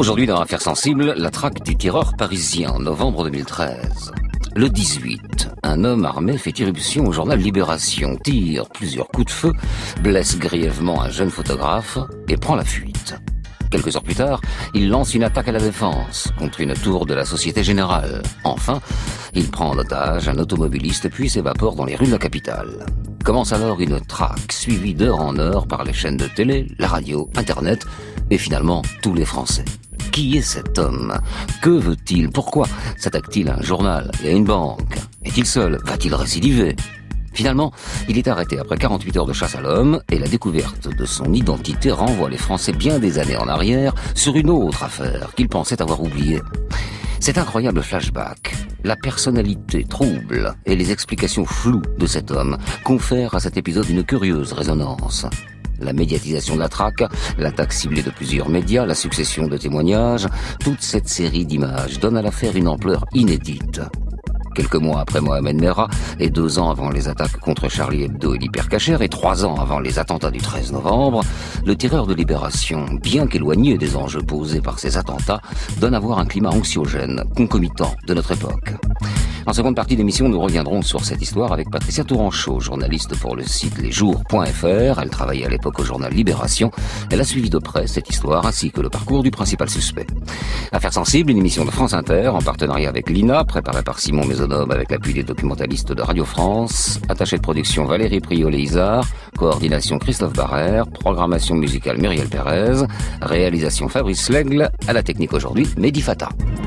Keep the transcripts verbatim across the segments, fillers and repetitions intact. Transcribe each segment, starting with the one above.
Aujourd'hui, dans Affaires sensibles, la traque du tireur parisien, novembre deux mille treize. Le dix-huit, un homme armé fait irruption au journal Libération, tire plusieurs coups de feu, blesse grièvement un jeune photographe et prend la fuite. Quelques heures plus tard, il lance une attaque à la défense contre une tour de la Société Générale. Enfin, il prend en otage un automobiliste puis s'évapore dans les rues de la capitale. Commence alors une traque suivie d'heure en heure par les chaînes de télé, la radio, Internet et finalement tous les Français. Qui est cet homme? Que veut-il? Pourquoi s'attaque-t-il à un journal et à une banque? Est-il seul? Va-t-il récidiver? Finalement, il est arrêté après quarante-huit heures de chasse à l'homme et la découverte de son identité renvoie les Français bien des années en arrière sur une autre affaire qu'ils pensaient avoir oubliée. Cet incroyable flashback, la personnalité trouble et les explications floues de cet homme confèrent à cet épisode une curieuse résonance. La médiatisation de la traque, l'attaque ciblée de plusieurs médias, la succession de témoignages, toute cette série d'images donne à l'affaire une ampleur inédite. Quelques mois après Mohamed Merah, et deux ans avant les attaques contre Charlie Hebdo et l'Hypercacher, et trois ans avant les attentats du treize novembre, le tireur de Libération, bien qu'éloigné des enjeux posés par ces attentats, donne à voir un climat anxiogène, concomitant de notre époque. En seconde partie d'émission, nous reviendrons sur cette histoire avec Patricia Touranchot, journaliste pour le site lesjours point f r. Elle travaillait à l'époque au journal Libération. Elle a suivi de près cette histoire ainsi que le parcours du principal suspect. Affaires sensibles, une émission de France Inter en partenariat avec l'I N A, préparée par Simon Maisonneuve avec l'appui des documentalistes de Radio France. Attaché de production Valérie Priolet-Isard, coordination Christophe Barrère, programmation musicale Muriel Pérez, réalisation Fabrice Lègle, à la technique aujourd'hui Mehdi Fata.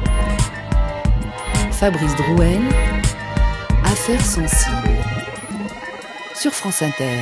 Fabrice Drouel, Affaires sensibles, sur France Inter.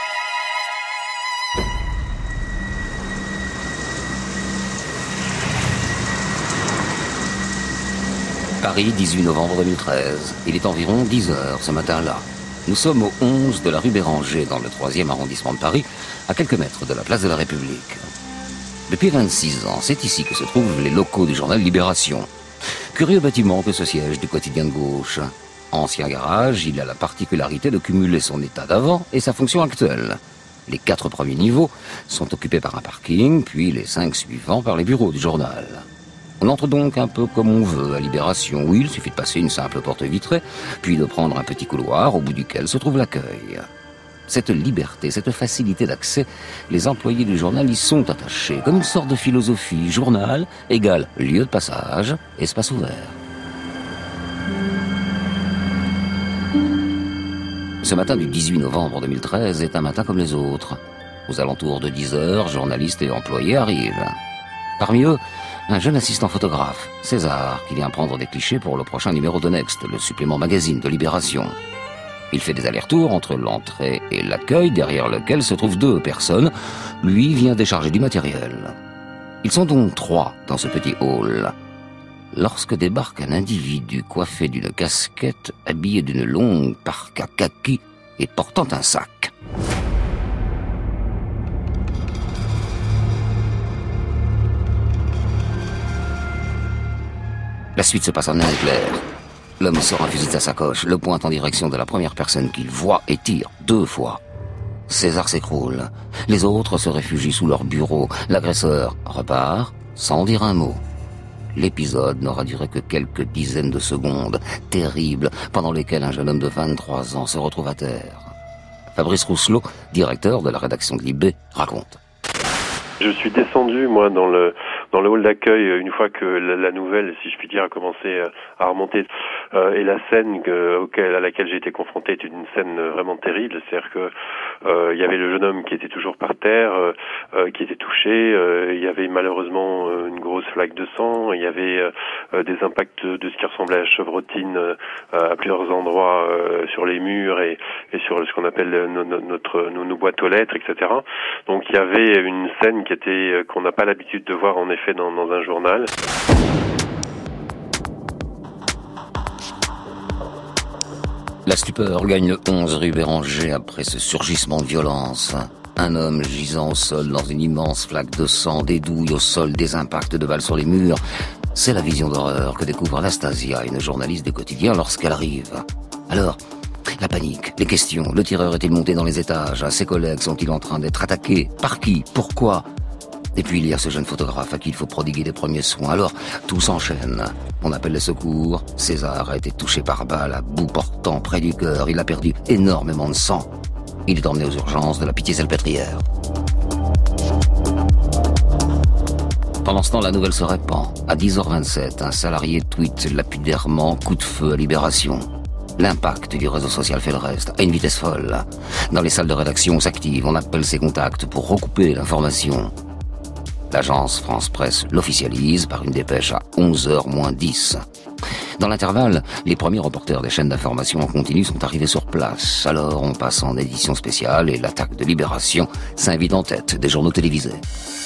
Paris, dix-huit novembre deux mille treize. Il est environ dix heures ce matin-là. Nous sommes au onze de la rue Béranger, dans le troisième arrondissement de Paris, à quelques mètres de la place de la République. Depuis vingt-six ans, c'est ici que se trouvent les locaux du journal Libération. Curieux bâtiment que ce siège du quotidien de gauche. Ancien garage, il a la particularité de cumuler son état d'avant et sa fonction actuelle. Les quatre premiers niveaux sont occupés par un parking, puis les cinq suivants par les bureaux du journal. On entre donc un peu comme on veut à Libération, où il suffit de passer une simple porte vitrée, puis de prendre un petit couloir au bout duquel se trouve l'accueil. Cette liberté, cette facilité d'accès, les employés du journal y sont attachés, comme une sorte de philosophie. Journal égale lieu de passage, espace ouvert. Ce matin du dix-huit novembre deux mille treize est un matin comme les autres. Aux alentours de dix heures, journalistes et employés arrivent. Parmi eux, un jeune assistant photographe, César, qui vient prendre des clichés pour le prochain numéro de Next, le supplément magazine de Libération. Il fait des allers-retours entre l'entrée et l'accueil, derrière lequel se trouvent deux personnes. Lui vient décharger du matériel. Ils sont donc trois dans ce petit hall. Lorsque débarque un individu coiffé d'une casquette, habillé d'une longue parka kaki et portant un sac. La suite se passe en un éclair. L'homme sort un fusil de sa sacoche, le pointe en direction de la première personne qu'il voit et tire deux fois. César s'écroule. Les autres se réfugient sous leur bureau. L'agresseur repart sans dire un mot. L'épisode n'aura duré que quelques dizaines de secondes, terribles, pendant lesquelles un jeune homme de vingt-trois ans se retrouve à terre. Fabrice Rousselot, directeur de la rédaction de Libé, raconte. Je suis descendu, moi, dans le dans le hall d'accueil une fois que la, la nouvelle, si je puis dire, a commencé à remonter. Euh, et la scène que, auquel, à laquelle j'ai été confronté est une scène vraiment terrible. C'est-à-dire que euh, il y avait le jeune homme qui était toujours par terre, euh, qui était touché. Euh, il y avait malheureusement une grosse flaque de sang. Il y avait euh, des impacts de ce qui ressemblait à la chevrotine euh, à plusieurs endroits euh, sur les murs et, et sur ce qu'on appelle no, no, notre nos, nos boîtes aux lettres, et cetera. Donc il y avait une scène qui était qu'on n'a pas l'habitude de voir en effet Dans, dans un journal. La stupeur gagne le onze rue Béranger après ce surgissement de violence. Un homme gisant au sol dans une immense flaque de sang, des douilles au sol, des impacts de balles sur les murs. C'est la vision d'horreur que découvre Anastasia, une journaliste du quotidien, lorsqu'elle arrive. Alors, la panique, les questions. Le tireur est-il monté dans les étages? Ses collègues sont-ils en train d'être attaqués? Par qui? Pourquoi? Et puis il y a ce jeune photographe à qui il faut prodiguer les premiers soins. Alors, tout s'enchaîne. On appelle les secours. César a été touché par balle à bout portant près du cœur. Il a perdu énormément de sang. Il est emmené aux urgences de la Pitié-Salpêtrière. Pendant ce temps, la nouvelle se répand. À dix heures vingt-sept, un salarié tweet lapidairement « coup de feu à Libération ». L'impact du réseau social fait le reste, à une vitesse folle. Dans les salles de rédaction, on s'active, on appelle ses contacts pour recouper l'information. L'agence France Presse l'officialise par une dépêche à onze heures moins dix. Dans l'intervalle, les premiers reporters des chaînes d'information en continu sont arrivés sur place. Alors on passe en édition spéciale et l'attaque de Libération s'invite en tête des journaux télévisés.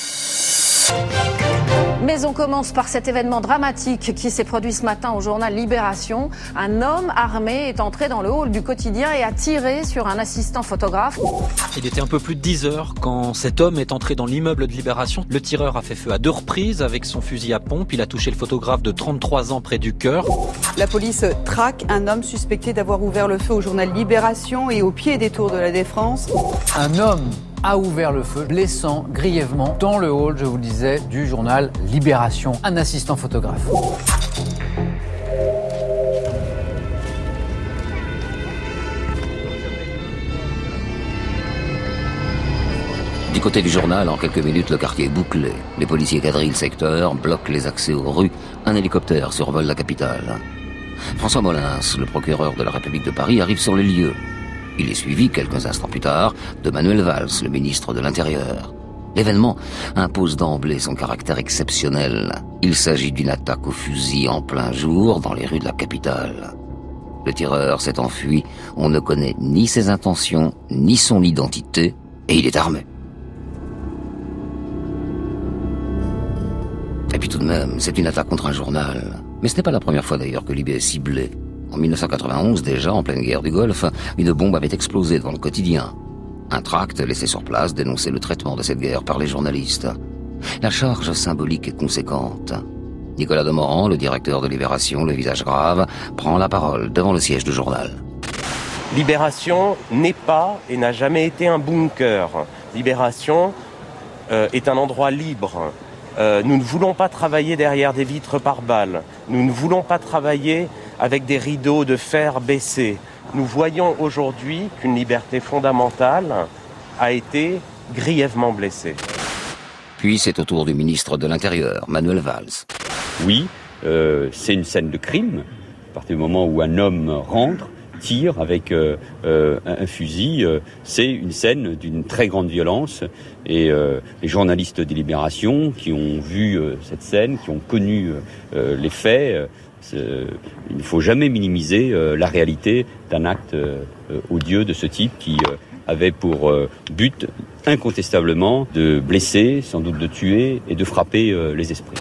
Mais on commence par cet événement dramatique qui s'est produit ce matin au journal Libération. Un homme armé est entré dans le hall du quotidien et a tiré sur un assistant photographe. Il était un peu plus de dix heures quand cet homme est entré dans l'immeuble de Libération. Le tireur a fait feu à deux reprises avec son fusil à pompe. Il a touché le photographe de trente-trois ans près du cœur. La police traque un homme suspecté d'avoir ouvert le feu au journal Libération et au pied des tours de la Défense. Un homme a ouvert le feu, blessant grièvement dans le hall, je vous le disais, du journal Libération. Un assistant photographe. Du côté du journal, en quelques minutes, le quartier est bouclé. Les policiers quadrillent le secteur, bloquent les accès aux rues. Un hélicoptère survole la capitale. François Molins, le procureur de la République de Paris, arrive sur les lieux. Il est suivi, quelques instants plus tard, de Manuel Valls, le ministre de l'Intérieur. L'événement impose d'emblée son caractère exceptionnel. Il s'agit d'une attaque au fusil en plein jour dans les rues de la capitale. Le tireur s'est enfui, on ne connaît ni ses intentions, ni son identité, et il est armé. Et puis tout de même, c'est une attaque contre un journal. Mais ce n'est pas la première fois d'ailleurs que Libé est ciblé. En mille neuf cent quatre-vingt-onze, déjà, en pleine guerre du Golfe, une bombe avait explosé dans le quotidien. Un tract laissé sur place dénonçait le traitement de cette guerre par les journalistes. La charge symbolique est conséquente. Nicolas Demorand, le directeur de Libération, le visage grave, prend la parole devant le siège du journal. Libération n'est pas et n'a jamais été un bunker. Libération euh, est un endroit libre. Euh, nous ne voulons pas travailler derrière des vitres par balles. Nous ne voulons pas travailler avec des rideaux de fer baissés. Nous voyons aujourd'hui qu'une liberté fondamentale a été grièvement blessée. Puis c'est au tour du ministre de l'Intérieur, Manuel Valls. Oui, euh, c'est une scène de crime. À partir du moment où un homme rentre, tire avec euh, euh, un fusil, euh, c'est une scène d'une très grande violence. Et euh, les journalistes de Libération qui ont vu euh, cette scène, qui ont connu euh, les faits, euh, il ne faut jamais minimiser euh, la réalité d'un acte euh, odieux de ce type qui euh, avait pour euh, but incontestablement de blesser, sans doute de tuer et de frapper euh, les esprits.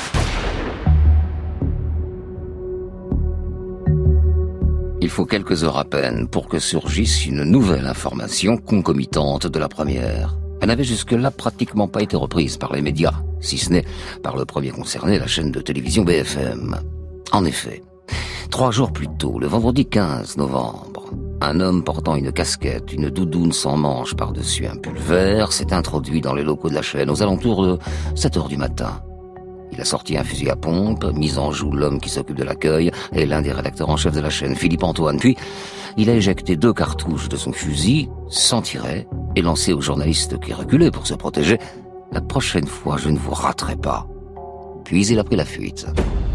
Il faut quelques heures à peine pour que surgisse une nouvelle information concomitante de la première. Elle n'avait jusque-là pratiquement pas été reprise par les médias, si ce n'est par le premier concerné, la chaîne de télévision B F M. En effet, trois jours plus tôt, le vendredi quinze novembre, un homme portant une casquette, une doudoune sans manches par-dessus un pull vert s'est introduit dans les locaux de la chaîne aux alentours de sept heures du matin. Il a sorti un fusil à pompe, mis en joue l'homme qui s'occupe de l'accueil et l'un des rédacteurs en chef de la chaîne, Philippe Antoine. Puis, il a éjecté deux cartouches de son fusil, sans tirer, et lancé au journaliste qui reculait pour se protéger « La prochaine fois, je ne vous raterai pas ». Puis il a pris la fuite.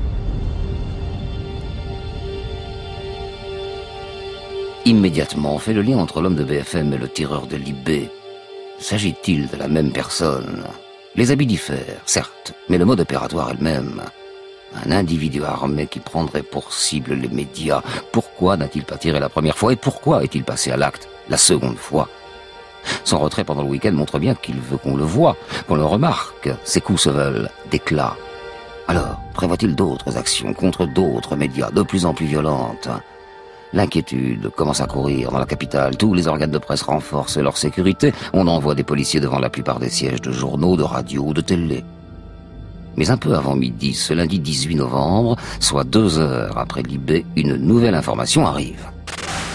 Immédiatement, on fait le lien entre l'homme de B F M et le tireur de Libé. S'agit-il de la même personne ? Les habits diffèrent, certes, mais le mode opératoire est le même. Un individu armé qui prendrait pour cible les médias. Pourquoi n'a-t-il pas tiré la première fois et pourquoi est-il passé à l'acte la seconde fois ? Son retrait pendant le week-end montre bien qu'il veut qu'on le voie, qu'on le remarque. Ses coups se veulent d'éclat. Alors, prévoit-il d'autres actions contre d'autres médias de plus en plus violentes ? L'inquiétude commence à courir dans la capitale. Tous les organes de presse renforcent leur sécurité. On envoie des policiers devant la plupart des sièges de journaux, de radio ou de télé. Mais un peu avant midi, ce lundi dix-huit novembre, soit deux heures après Libé, une nouvelle information arrive.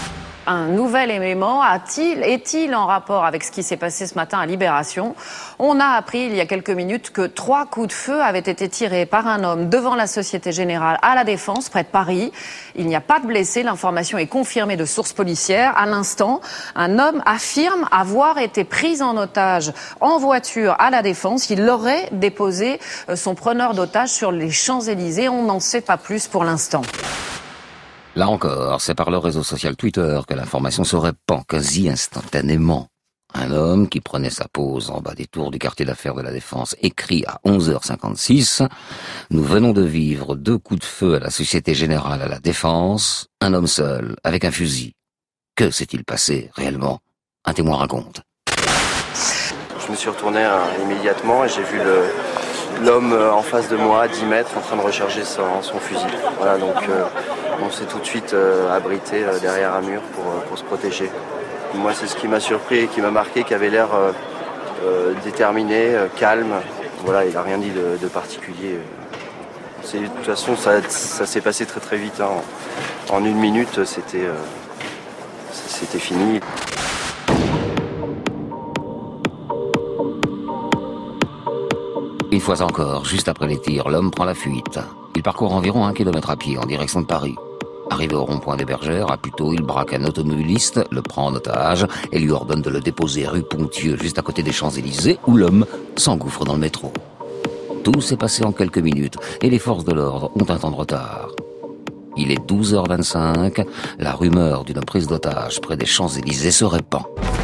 Un nouvel élément a-t-il, est-il en rapport avec ce qui s'est passé ce matin à Libération? On a appris il y a quelques minutes que trois coups de feu avaient été tirés par un homme devant la Société Générale à La Défense, près de Paris. Il n'y a pas de blessés, l'information est confirmée de sources policières. À l'instant, un homme affirme avoir été pris en otage en voiture à La Défense. Il aurait déposé son preneur d'otage sur les Champs-Élysées. On n'en sait pas plus pour l'instant. Là encore, c'est par le réseau social Twitter que l'information se répand quasi instantanément. Un homme qui prenait sa pause en bas des tours du quartier d'affaires de La Défense écrit à onze heures cinquante-six « Nous venons de vivre deux coups de feu à la Société Générale à La Défense, un homme seul, avec un fusil. Que s'est-il passé, réellement ? Un témoin raconte. » Je me suis retourné euh, immédiatement et j'ai vu le... l'homme en face de moi, à dix mètres, en train de recharger son, son fusil. Voilà, donc euh, on s'est tout de suite euh, abrité euh, derrière un mur pour, euh, pour se protéger. Moi, c'est ce qui m'a surpris et qui m'a marqué, qui avait l'air euh, euh, déterminé, euh, calme. Voilà, il n'a rien dit de, de particulier. C'est, de toute façon, ça, ça s'est passé très très vite. Hein. En, en une minute, c'était, euh, c'était fini. Une fois encore, juste après les tirs, l'homme prend la fuite. Il parcourt environ un kilomètre à pied en direction de Paris. Arrivé au rond-point des Bergères, à Puteaux, il braque un automobiliste, le prend en otage et lui ordonne de le déposer rue Ponthieu, juste à côté des Champs-Élysées, où l'homme s'engouffre dans le métro. Tout s'est passé en quelques minutes et les forces de l'ordre ont un temps de retard. Il est douze heures vingt-cinq, la rumeur d'une prise d'otage près des Champs-Élysées se répand.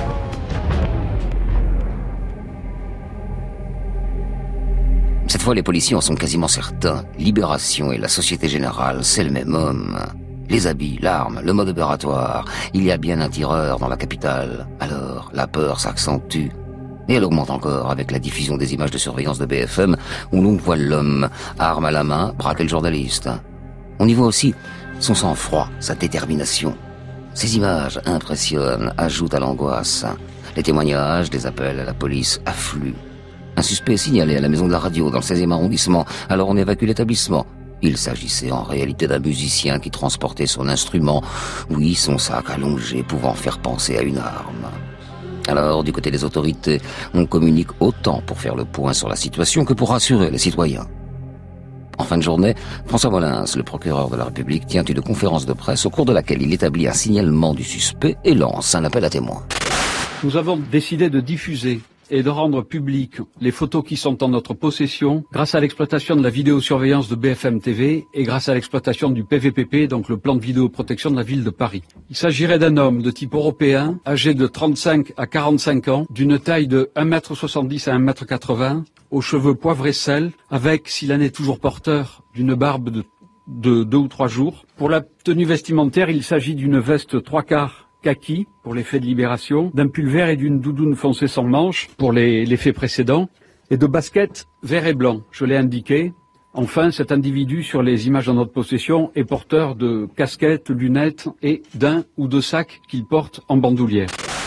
Cette fois, les policiers en sont quasiment certains. Libération et la Société Générale, c'est le même homme. Les habits, l'arme, le mode opératoire. Il y a bien un tireur dans la capitale. Alors, la peur s'accentue. Et elle augmente encore avec la diffusion des images de surveillance de B F M où l'on voit l'homme, arme à la main, braquer le journaliste. On y voit aussi son sang-froid, sa détermination. Ces images impressionnent, ajoutent à l'angoisse. Les témoignages, les appels à la police affluent. Un suspect est signalé à la maison de la radio dans le seizième arrondissement, alors on évacue l'établissement. Il s'agissait en réalité d'un musicien qui transportait son instrument, oui, son sac allongé pouvant faire penser à une arme. Alors, du côté des autorités, on communique autant pour faire le point sur la situation que pour rassurer les citoyens. En fin de journée, François Molins, le procureur de la République, tient une conférence de presse au cours de laquelle il établit un signalement du suspect et lance un appel à témoins. Nous avons décidé de diffuser et de rendre publiques les photos qui sont en notre possession grâce à l'exploitation de la vidéosurveillance de B F M T V et grâce à l'exploitation du P V P P, donc le plan de vidéoprotection de la ville de Paris. Il s'agirait d'un homme de type européen, âgé de trente-cinq à quarante-cinq ans, d'une taille de un mètre soixante-dix à un mètre quatre-vingts, aux cheveux poivre et sel, avec, s'il en est toujours porteur, d'une barbe de, de deux ou trois jours. Pour la tenue vestimentaire, il s'agit d'une veste trois quarts kaki pour les faits de Libération, d'un pull vert et d'une doudoune foncée sans manches pour les, les faits précédents, et de baskets vert et blanc, je l'ai indiqué. Enfin, cet individu sur les images en notre possession est porteur de casquettes, lunettes et d'un ou deux sacs qu'il porte en bandoulière.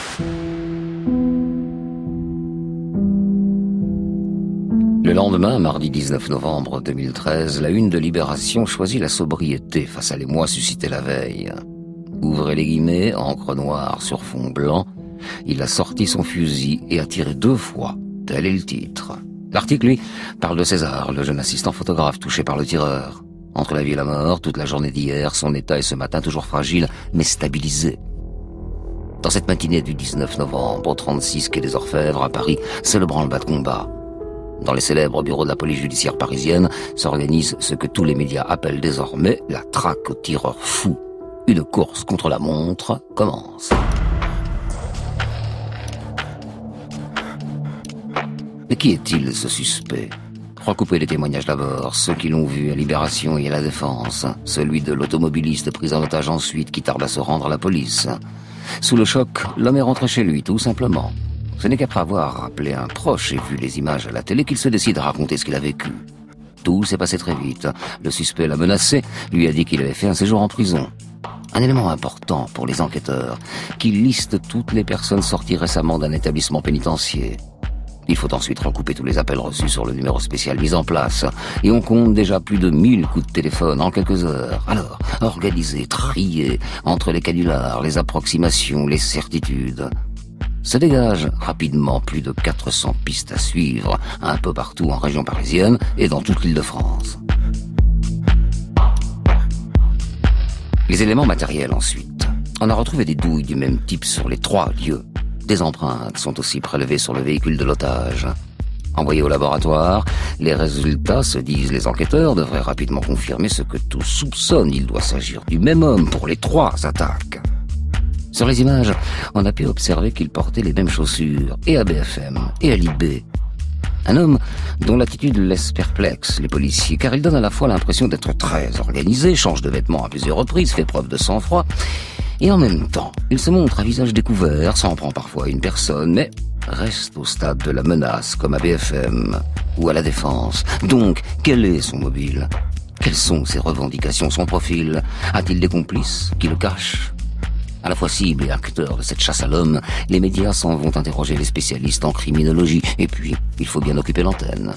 Le lendemain, mardi dix-neuf novembre deux mille treize, la une de Libération choisit la sobriété face à l'émoi suscité la veille. Ouvrez les guillemets, encre noire sur fond blanc, il a sorti son fusil et a tiré deux fois, tel est le titre. L'article, lui, parle de César, le jeune assistant photographe touché par le tireur. Entre la vie et la mort, toute la journée d'hier, son état est ce matin toujours fragile, mais stabilisé. Dans cette matinée du dix-neuf novembre, au trente-six quai des Orfèvres, à Paris, c'est le branle-bas de combat. Dans les célèbres bureaux de la police judiciaire parisienne, s'organise ce que tous les médias appellent désormais la traque aux tireurs fous. Une course contre la montre commence. Mais qui est-il, ce suspect ? Recouper les témoignages d'abord, ceux qui l'ont vu à Libération et à La Défense, celui de l'automobiliste pris en otage ensuite qui tarde à se rendre à la police. Sous le choc, l'homme est rentré chez lui, tout simplement. Ce n'est qu'après avoir rappelé un proche et vu les images à la télé qu'il se décide à raconter ce qu'il a vécu. Tout s'est passé très vite. Le suspect l'a menacé, lui a dit qu'il avait fait un séjour en prison. Un élément important pour les enquêteurs, qui liste toutes les personnes sorties récemment d'un établissement pénitentiaire. Il faut ensuite recouper tous les appels reçus sur le numéro spécial mis en place. Et on compte déjà plus de mille coups de téléphone en quelques heures. Alors, organiser, trier entre les canulars, les approximations, les certitudes. Se dégagent rapidement plus de quatre cents pistes à suivre, un peu partout en région parisienne et dans toute l'île de France. Les éléments matériels ensuite. On a retrouvé des douilles du même type sur les trois lieux. Des empreintes sont aussi prélevées sur le véhicule de l'otage. Envoyés au laboratoire, les résultats, se disent les enquêteurs, devraient rapidement confirmer ce que tous soupçonnent. Il doit s'agir du même homme pour les trois attaques. Sur les images, on a pu observer qu'il portait les mêmes chaussures, et à B F M, et à Libé. Un homme dont l'attitude laisse perplexe les policiers, car il donne à la fois l'impression d'être très organisé, change de vêtements à plusieurs reprises, fait preuve de sang-froid, et en même temps, il se montre à visage découvert, s'en prend parfois à une personne, mais reste au stade de la menace, comme à B F M, ou à la Défense. Donc, quel est son mobile? Quelles sont ses revendications, son profil? A-t-il des complices qui le cachent? À la fois cible et acteur de cette chasse à l'homme, les médias s'en vont interroger les spécialistes en criminologie. Et puis, il faut bien occuper l'antenne.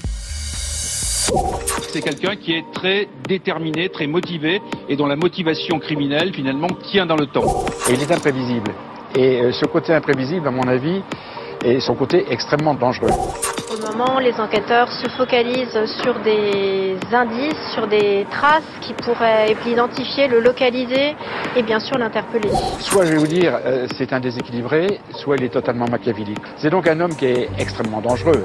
C'est quelqu'un qui est très déterminé, très motivé, et dont la motivation criminelle, finalement, tient dans le temps. Et il est imprévisible. Et ce côté imprévisible, à mon avis, est son côté extrêmement dangereux. Pour le moment, les enquêteurs se focalisent sur des indices, sur des traces qui pourraient l'identifier, le localiser et bien sûr l'interpeller. Soit, je vais vous dire, euh, c'est un déséquilibré, soit il est totalement machiavélique. C'est donc un homme qui est extrêmement dangereux.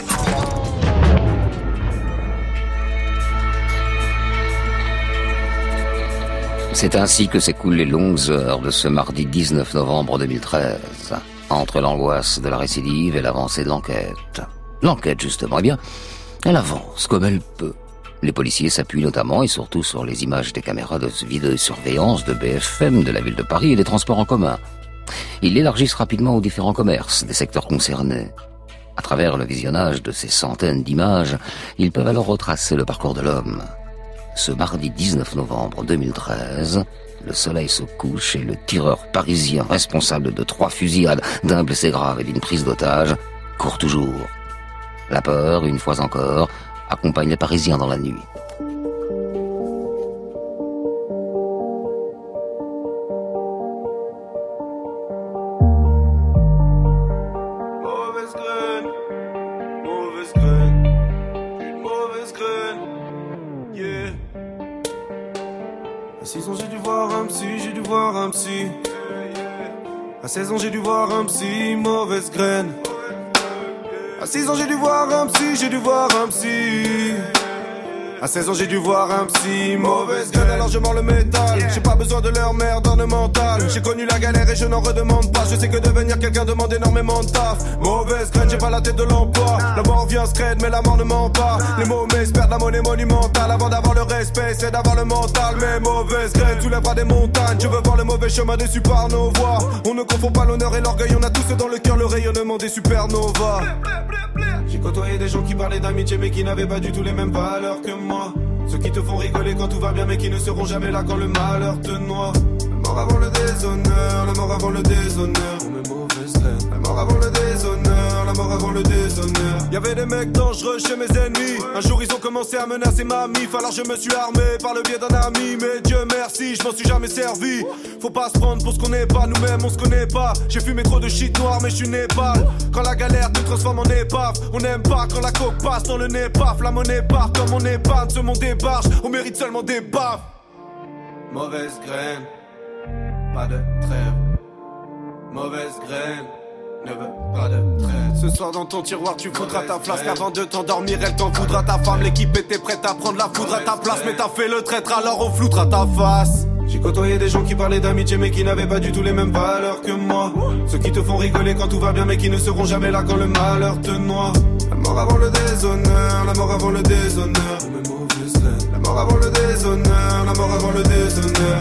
C'est ainsi que s'écoulent les longues heures de ce mardi dix-neuf novembre deux mille treize, entre l'angoisse de la récidive et l'avancée de l'enquête. L'enquête, justement, eh bien, elle avance comme elle peut. Les policiers s'appuient notamment et surtout sur les images des caméras de vidéosurveillance de B F M, de la ville de Paris et des transports en commun. Ils l'élargissent rapidement aux différents commerces des secteurs concernés. À travers le visionnage de ces centaines d'images, ils peuvent alors retracer le parcours de l'homme. Ce mardi dix-neuf novembre deux mille treize, le soleil se couche et le tireur parisien responsable de trois fusillades, d'un blessé grave et d'une prise d'otage, court toujours. La peur, une fois encore, accompagne les Parisiens dans la nuit. Mauvaise graine, mauvaise graine, une mauvaise graine, yeah. À six ans j'ai dû voir un psy, j'ai dû voir un psy. À seize ans j'ai dû voir un psy, mauvaise graine. À six ans j'ai dû voir un psy, j'ai dû voir un psy. À seize ans j'ai dû voir un psy, mauvaise graine, alors je mords le métal. J'ai pas besoin de leur merde ornementale. J'ai connu la galère et je n'en redemande pas. Je sais que devenir quelqu'un demande énormément de taf. Mauvaise graine, j'ai pas la tête de l'emploi. La mort vient scred mais la mort ne ment pas. Les mots perdent la monnaie monumentale. Avant d'avoir le respect c'est d'avoir le mental. Mais mauvaise graine soulèvera des montagnes. Je veux voir le mauvais chemin déçu par nos voix. On ne confond pas l'honneur et l'orgueil. On a tous dans le cœur le rayonnement des supernovas. J'ai côtoyé des gens qui parlaient d'amitié mais qui n'avaient pas du tout les mêmes valeurs que moi. Ceux qui te font rigoler quand tout va bien mais qui ne seront jamais là quand le malheur te noie. La mort avant le déshonneur, la mort avant le déshonneur. On met mauvaise graine. La mort avant le déshonneur, la mort avant le déshonneur. Y'avait des mecs dangereux chez mes ennemis. Un jour ils ont commencé à menacer ma mif. Alors je me suis armé par le biais d'un ami. Mais Dieu merci, je m'en suis jamais servi. Faut pas se prendre pour ce qu'on n'est pas, nous-mêmes on se connaît pas. J'ai fumé trop de shit noir mais je suis Népal. Quand la galère te transforme en épave. On n'aime pas quand la coke passe dans le nez paf. La monnaie part comme on épargne, ce monde débarche. On mérite seulement des baffes. Mauvaise graine, pas de trêve. Mauvaise graine, ne veut pas de trêve. Ce soir dans ton tiroir tu voudras ta flasque. Avant de t'endormir elle t'en voudra ta femme. L'équipe était prête à prendre la foudre à ta place. Mais t'as fait le traître alors on floutera ta face. J'ai côtoyé des gens qui parlaient d'amitié mais qui n'avaient pas du tout les mêmes valeurs que moi. Ceux qui te font rigoler quand tout va bien mais qui ne seront jamais là quand le malheur te noie. La mort avant le déshonneur, la mort avant le déshonneur. La mort avant le déshonneur, la mort avant le déshonneur.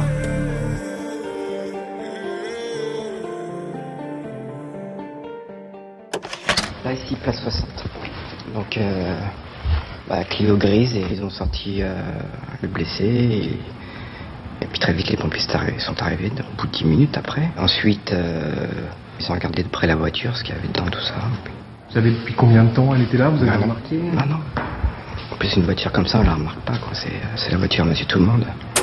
Là ici place soixante. Donc euh, bah, Clio grise et ils ont sorti euh, le blessé et, et puis très vite les pompiers sont arrivés au bout de dix minutes après. Ensuite euh, ils ont regardé de près la voiture, ce qu'il y avait dedans tout ça. Vous savez depuis combien de temps elle était là? Vous avez non, remarqué? Non, non. En plus, une voiture comme ça, on la remarque pas, quoi. C'est, c'est la voiture Monsieur Tout-le-Monde.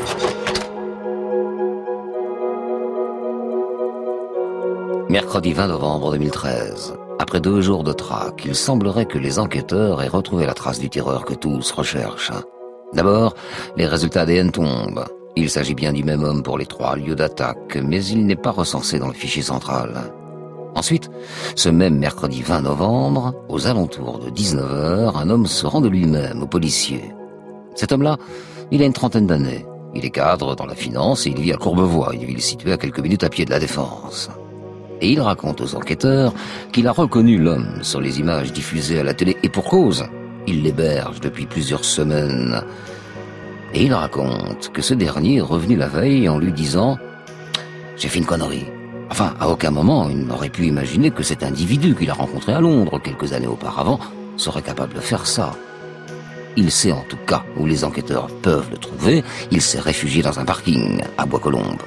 Mercredi vingt novembre deux mille treize. Après deux jours de traque, il semblerait que les enquêteurs aient retrouvé la trace du tireur que tous recherchent. D'abord, les résultats A D N tombent. Il s'agit bien du même homme pour les trois lieux d'attaque, mais il n'est pas recensé dans le fichier central. Ensuite, ce même mercredi vingt novembre, aux alentours de dix-neuf heures, un homme se rend de lui-même au policier. Cet homme-là, il a une trentaine d'années. Il est cadre dans la finance et il vit à Courbevoie, une ville située à quelques minutes à pied de la Défense. Et il raconte aux enquêteurs qu'il a reconnu l'homme sur les images diffusées à la télé, et pour cause, il l'héberge depuis plusieurs semaines. Et il raconte que ce dernier est revenu la veille en lui disant « J'ai fait une connerie ». Enfin, à aucun moment, il n'aurait pu imaginer que cet individu qu'il a rencontré à Londres quelques années auparavant serait capable de faire ça. Il sait en tout cas où les enquêteurs peuvent le trouver. Il s'est réfugié dans un parking à Bois-Colombes.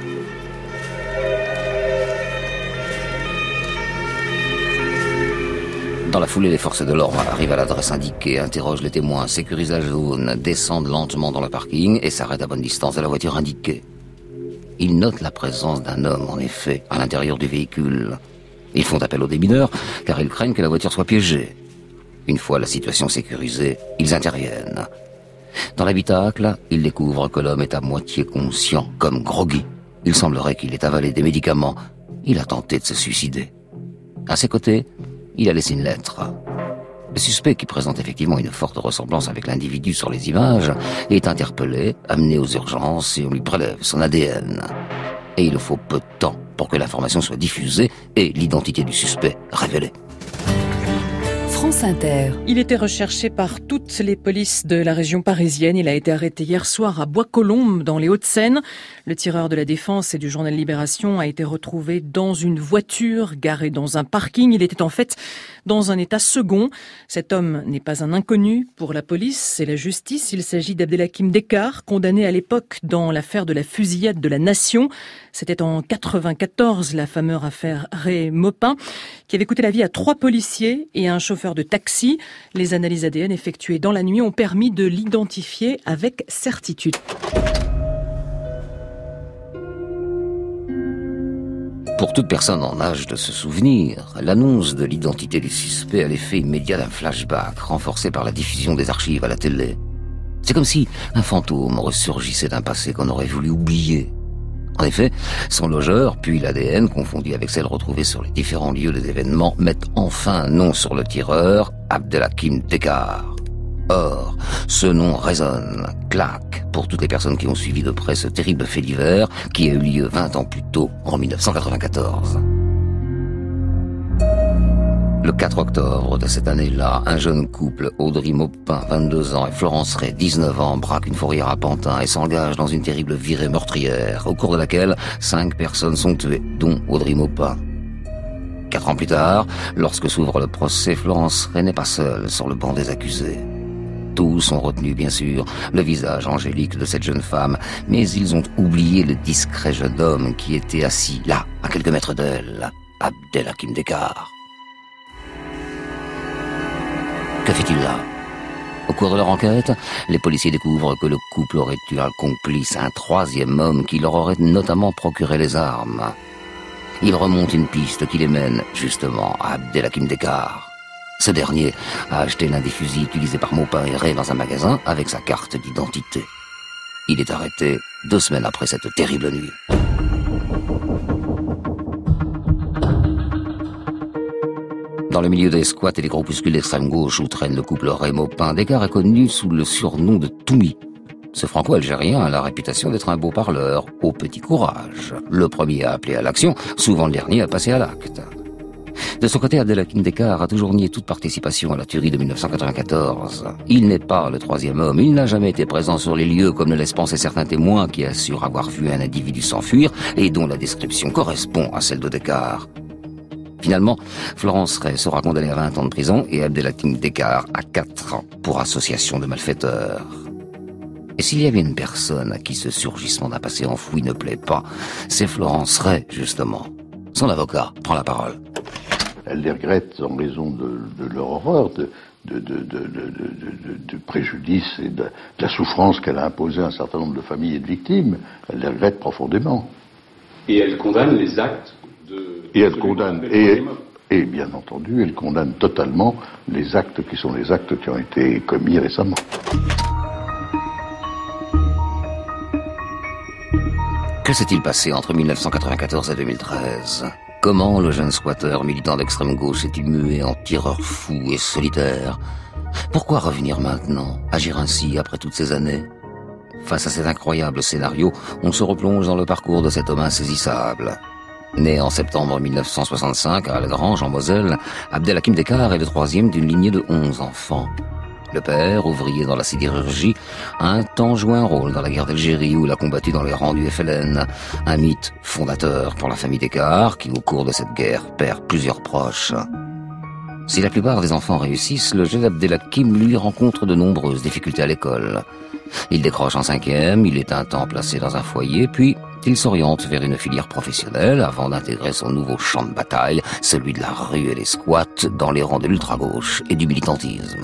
Dans la foulée, les forces de l'ordre arrivent à l'adresse indiquée, interrogent les témoins, sécurisent la zone, descendent lentement dans le parking et s'arrêtent à bonne distance de la voiture indiquée. Ils notent la présence d'un homme, en effet, à l'intérieur du véhicule. Ils font appel aux démineurs, car ils craignent que la voiture soit piégée. Une fois la situation sécurisée, ils interviennent. Dans l'habitacle, ils découvrent que l'homme est à moitié conscient, comme groggy. Il semblerait qu'il ait avalé des médicaments. Il a tenté de se suicider. À ses côtés, il a laissé une lettre. Le suspect, qui présente effectivement une forte ressemblance avec l'individu sur les images, est interpellé, amené aux urgences et on lui prélève son A D N. Et il faut peu de temps pour que l'information soit diffusée et l'identité du suspect révélée. France Inter. Il était recherché par toutes les polices de la région parisienne. Il a été arrêté hier soir à Bois-Colombes, dans les Hauts-de-Seine. Le tireur de la Défense et du journal Libération a été retrouvé dans une voiture garée dans un parking. Il était en fait dans un état second. Cet homme n'est pas un inconnu pour la police et la justice. Il s'agit d'Abdelhakim Dekar, condamné à l'époque dans l'affaire de la fusillade de la Nation. C'était en quatre-vingt-quatorze, la fameuse affaire Ray Maupin, qui avait coûté la vie à trois policiers et à un chauffeur de taxi. Les analyses A D N effectuées dans la nuit ont permis de l'identifier avec certitude. Pour toute personne en âge de se souvenir, l'annonce de l'identité du suspect a l'effet immédiat d'un flashback, renforcé par la diffusion des archives à la télé. C'est comme si un fantôme ressurgissait d'un passé qu'on aurait voulu oublier. En effet, son logeur, puis l'A D N, confondu avec celle retrouvée sur les différents lieux des événements, mettent enfin un nom sur le tireur, Abdelhakim Dekar. Or, ce nom résonne, claque, pour toutes les personnes qui ont suivi de près ce terrible fait divers qui a eu lieu vingt ans plus tôt, en dix-neuf cent quatre-vingt-quatorze. Le quatre octobre de cette année-là, un jeune couple, Audrey Maupin, vingt-deux ans, et Florence Ray, dix-neuf ans, braque une fourrière à Pantin et s'engage dans une terrible virée meurtrière, au cours de laquelle cinq personnes sont tuées, dont Audrey Maupin. Quatre ans plus tard, lorsque s'ouvre le procès, Florence Ray n'est pas seule sur le banc des accusés. Tous ont retenu, bien sûr, le visage angélique de cette jeune femme, mais ils ont oublié le discret jeune homme qui était assis là, à quelques mètres d'elle, Abdelhakim Dekar. Que fait-il là? Au cours de leur enquête, les policiers découvrent que le couple aurait eu un complice, un troisième homme qui leur aurait notamment procuré les armes. Ils remontent une piste qui les mène, justement, à Abdelhakim Dekar. Ce dernier a acheté l'un des fusils utilisés par Maupin et Ray dans un magasin avec sa carte d'identité. Il est arrêté deux semaines après cette terrible nuit. Dans le milieu des squats et des groupuscules d'extrême gauche où traîne le couple Ray Maupin, Dekar est connu sous le surnom de Toumi. Ce franco-algérien a la réputation d'être un beau parleur, au petit courage. Le premier à appeler à l'action, souvent le dernier à passer à l'acte. De son côté, Abdelhakim Dekar a toujours nié toute participation à la tuerie de dix-neuf cent quatre-vingt-quatorze. Il n'est pas le troisième homme, il n'a jamais été présent sur les lieux comme le laissent penser certains témoins qui assurent avoir vu un individu s'enfuir et dont la description correspond à celle de Dekar. Finalement, Florence Ray sera condamnée à vingt ans de prison et Abdelhakim Dekar à quatre ans pour association de malfaiteurs. Et s'il y avait une personne à qui ce surgissement d'un passé enfoui ne plaît pas, c'est Florence Ray, justement. Son avocat prend la parole. elle les regrette en raison de, de leur horreur, de, de, de, de, de, de, de préjudice et de, de la souffrance qu'elle a imposée à un certain nombre de familles et de victimes. Elle les regrette profondément. Et elle condamne les actes de... Et elle condamne... Et, et bien entendu, elle condamne totalement les actes qui sont les actes qui ont été commis récemment. Que s'est-il passé entre mille neuf cent quatre-vingt-quatorze et deux mille treize ? Comment le jeune squatteur militant d'extrême gauche s'est-il mué en tireur fou et solitaire ? Pourquoi revenir maintenant, agir ainsi après toutes ces années ? Face à cet incroyable scénario, on se replonge dans le parcours de cet homme insaisissable. Né en septembre mille neuf cent soixante-cinq à Algrange, en Moselle, Abdelhakim Descartes est le troisième d'une lignée de onze enfants. Le père, ouvrier dans la sidérurgie, a un temps joué un rôle dans la guerre d'Algérie où il a combattu dans les rangs du F L N. Un mythe fondateur pour la famille Descartes qui, au cours de cette guerre, perd plusieurs proches. Si la plupart des enfants réussissent, le jeune Abdelhakim, lui, rencontre de nombreuses difficultés à l'école. Il décroche en cinquième, il est un temps placé dans un foyer, puis il s'oriente vers une filière professionnelle avant d'intégrer son nouveau champ de bataille, celui de la rue et les squats, dans les rangs de l'ultra-gauche et du militantisme.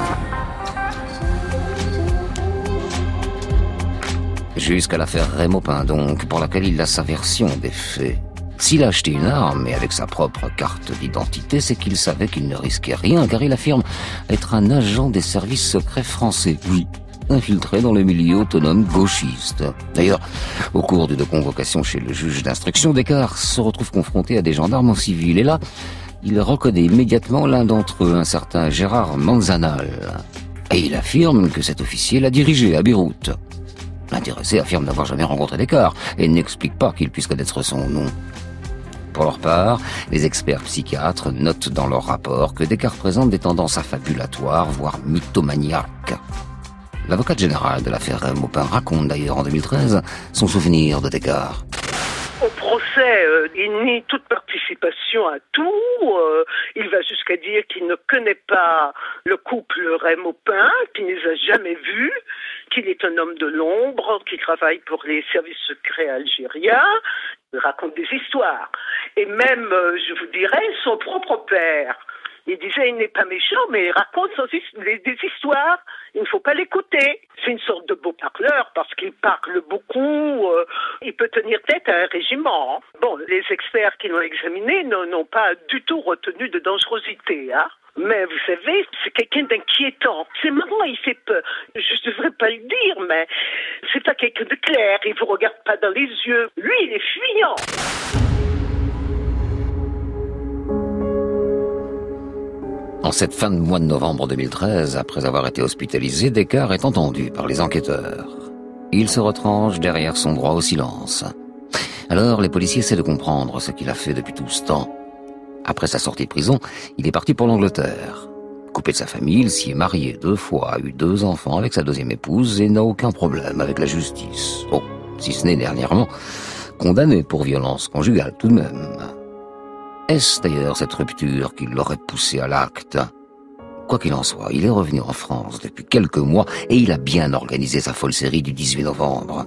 Jusqu'à l'affaire Raymond Maupin, donc, pour laquelle il a sa version des faits. S'il a acheté une arme, et avec sa propre carte d'identité, c'est qu'il savait qu'il ne risquait rien, car il affirme être un agent des services secrets français. Oui, infiltré dans le milieu autonome gauchiste. D'ailleurs, au cours d'une convocation chez le juge d'instruction, Descartes se retrouve confronté à des gendarmes en civil. Et là, il reconnaît immédiatement l'un d'entre eux, un certain Gérard Manzanal. Et il affirme que cet officier l'a dirigé à Beyrouth. L'intéressé affirme n'avoir jamais rencontré Descartes et n'explique pas qu'il puisse connaître son nom. Pour leur part, les experts psychiatres notent dans leur rapport que Descartes présente des tendances affabulatoires, voire mythomaniaques. L'avocate générale de l'affaire Raymond Maupin raconte d'ailleurs en deux mille treize son souvenir de Descartes. Au procès, euh, il nie toute participation à tout. Euh, il va jusqu'à dire qu'il ne connaît pas le couple Raymond Maupin, qu'il ne les a jamais vus, qu'il est un homme de l'ombre, qui travaille pour les services secrets algériens. Il raconte des histoires. Et même, euh, je vous dirais, son propre père. Il disait, il n'est pas méchant, mais il raconte des histoires. Il ne faut pas l'écouter. C'est une sorte de beau parleur parce qu'il parle beaucoup. Euh, il peut tenir tête à un régiment. Bon, les experts qui l'ont examiné n'ont pas du tout retenu de dangerosité, hein. Mais vous savez, c'est quelqu'un d'inquiétant. C'est marrant, il fait peur. Je ne devrais pas le dire, mais c'est pas quelqu'un de clair. Il vous regarde pas dans les yeux. Lui, il est fuyant. En cette fin de mois de novembre deux mille treize, après avoir été hospitalisé, Descartes est entendu par les enquêteurs. Il se retranche derrière son droit au silence. Alors, les policiers essaient de comprendre ce qu'il a fait depuis tout ce temps. Après sa sortie de prison, il est parti pour l'Angleterre. Coupé de sa famille, il s'y est marié deux fois, a eu deux enfants avec sa deuxième épouse et n'a aucun problème avec la justice. Bon, si ce n'est dernièrement, condamné pour violence conjugale tout de même. Est-ce d'ailleurs cette rupture qui l'aurait poussé à l'acte ? Quoi qu'il en soit, il est revenu en France depuis quelques mois et il a bien organisé sa folle série du dix-huit novembre.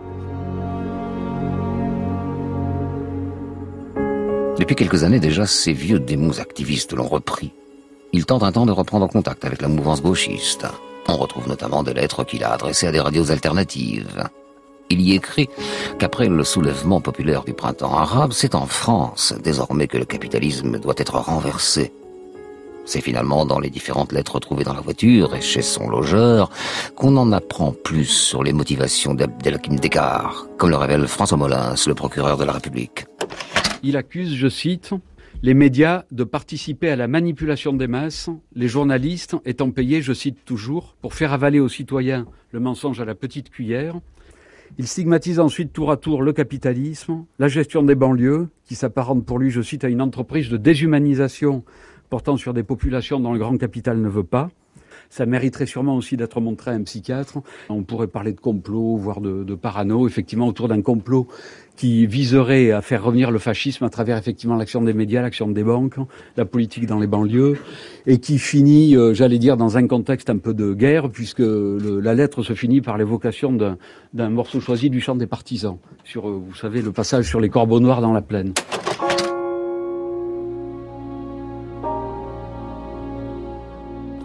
Depuis quelques années déjà, ces vieux démons activistes l'ont repris. Il tente un temps de reprendre contact avec la mouvance gauchiste. On retrouve notamment des lettres qu'il a adressées à des radios alternatives. Il y écrit qu'après le soulèvement populaire du printemps arabe, c'est en France, désormais, que le capitalisme doit être renversé. C'est finalement dans les différentes lettres trouvées dans la voiture et chez son logeur qu'on en apprend plus sur les motivations d'Abdelhakim Descartes, comme le révèle François Molins, le procureur de la République. Il accuse, je cite, les médias de participer à la manipulation des masses, les journalistes étant payés, je cite toujours, pour faire avaler aux citoyens le mensonge à la petite cuillère. Il stigmatise ensuite tour à tour le capitalisme, la gestion des banlieues, qui s'apparente pour lui, je cite, à une entreprise de déshumanisation portant sur des populations dont le grand capital ne veut pas. Ça mériterait sûrement aussi d'être montré à un psychiatre. On pourrait parler de complot, voire de, de parano, effectivement, autour d'un complot qui viserait à faire revenir le fascisme à travers effectivement l'action des médias, l'action des banques, la politique dans les banlieues, et qui finit, euh, j'allais dire, dans un contexte un peu de guerre, puisque le, la lettre se finit par l'évocation d'un, d'un morceau choisi du chant des partisans, sur, euh, vous savez, le passage sur les corbeaux noirs dans la plaine.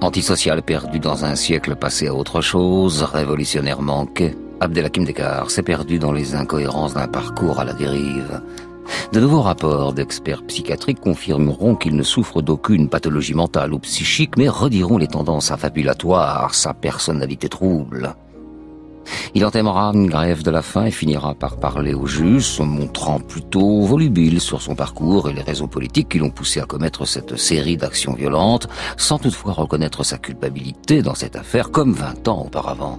Antisocial perdu dans un siècle passé à autre chose, révolutionnaire manqué, Abdelhakim Dekar s'est perdu dans les incohérences d'un parcours à la dérive. De nouveaux rapports d'experts psychiatriques confirmeront qu'il ne souffre d'aucune pathologie mentale ou psychique, mais rediront les tendances affabulatoires, sa personnalité trouble. Il entamera une grève de la faim et finira par parler au juge, se montrant plutôt volubile sur son parcours et les raisons politiques qui l'ont poussé à commettre cette série d'actions violentes, sans toutefois reconnaître sa culpabilité dans cette affaire comme vingt ans auparavant.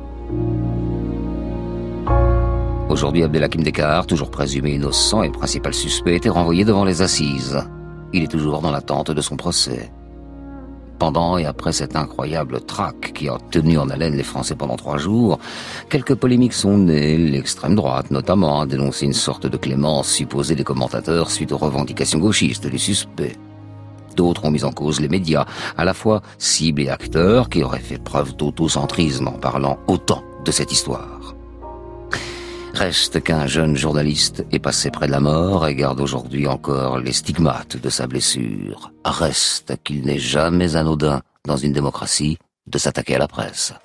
Aujourd'hui, Abdelhakim Dekar, toujours présumé innocent et principal suspect, est renvoyé devant les assises. Il est toujours dans l'attente de son procès. Pendant et après cette incroyable traque qui a tenu en haleine les Français pendant trois jours, quelques polémiques sont nées. L'extrême droite, notamment, a dénoncé une sorte de clémence supposée des commentateurs suite aux revendications gauchistes du suspect. D'autres ont mis en cause les médias, à la fois cibles et acteurs, qui auraient fait preuve d'autocentrisme en parlant autant de cette histoire. Reste qu'un jeune journaliste est passé près de la mort et garde aujourd'hui encore les stigmates de sa blessure. Reste qu'il n'est jamais anodin, dans une démocratie, de s'attaquer à la presse.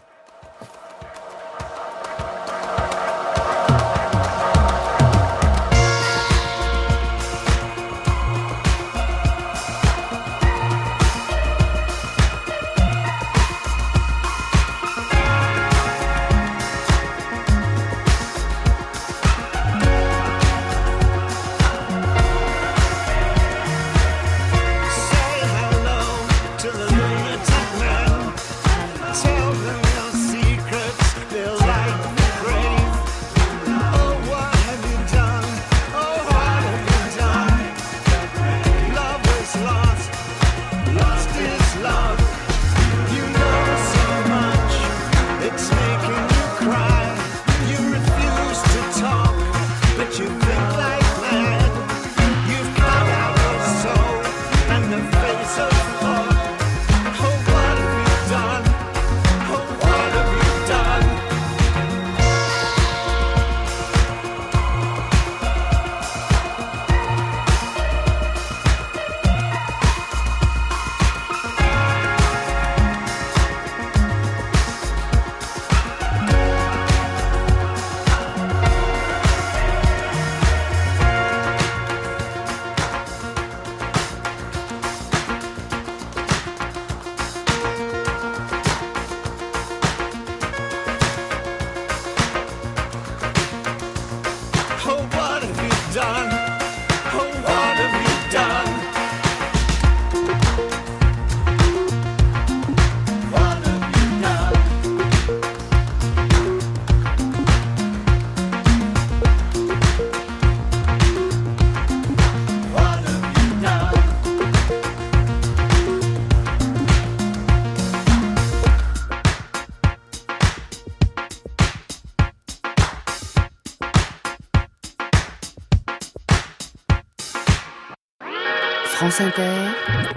France Inter,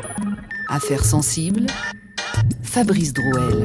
Affaires sensibles, Fabrice Drouel.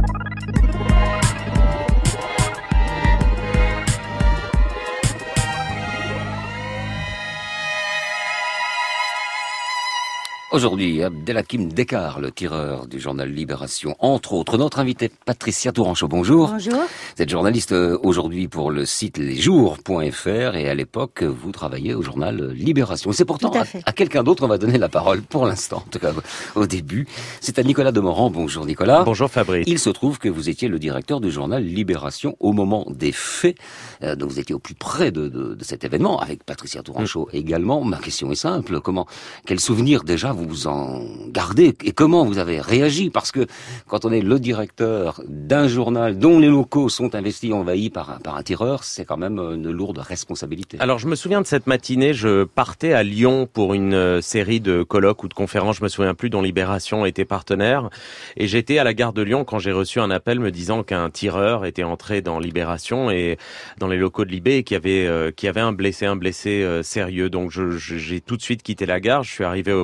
Aujourd'hui, Abdelhakim Dekar, le tireur du journal Libération, entre autres. Notre invitée, Patricia Tourancheau, bonjour. Bonjour. Vous êtes journaliste aujourd'hui pour le site lesjours point f r et à l'époque, vous travaillez au journal Libération. C'est pourtant à, à, à quelqu'un d'autre on va donner la parole pour l'instant, en tout cas au début. C'est à Nicolas Demorand. Bonjour Nicolas. Bonjour Fabrice. Il se trouve que vous étiez le directeur du journal Libération au moment des faits. Euh, donc vous étiez au plus près de, de, de cet événement, avec Patricia Tourancheau mmh. également. Ma question est simple. Comment, quel souvenir déjà vous vous en gardez et comment vous avez réagi? Parce que quand on est le directeur d'un journal dont les locaux sont investis, envahis par, par un tireur, c'est quand même une lourde responsabilité. Alors je me souviens de cette matinée, je partais à Lyon pour une série de colloques ou de conférences, je me souviens plus, dont Libération était partenaire. Et j'étais à la gare de Lyon quand j'ai reçu un appel me disant qu'un tireur était entré dans Libération et dans les locaux de Libé et qu'il y avait, euh, qu'il y avait un blessé, un blessé euh, sérieux. Donc je, je, j'ai tout de suite quitté la gare, je suis arrivé au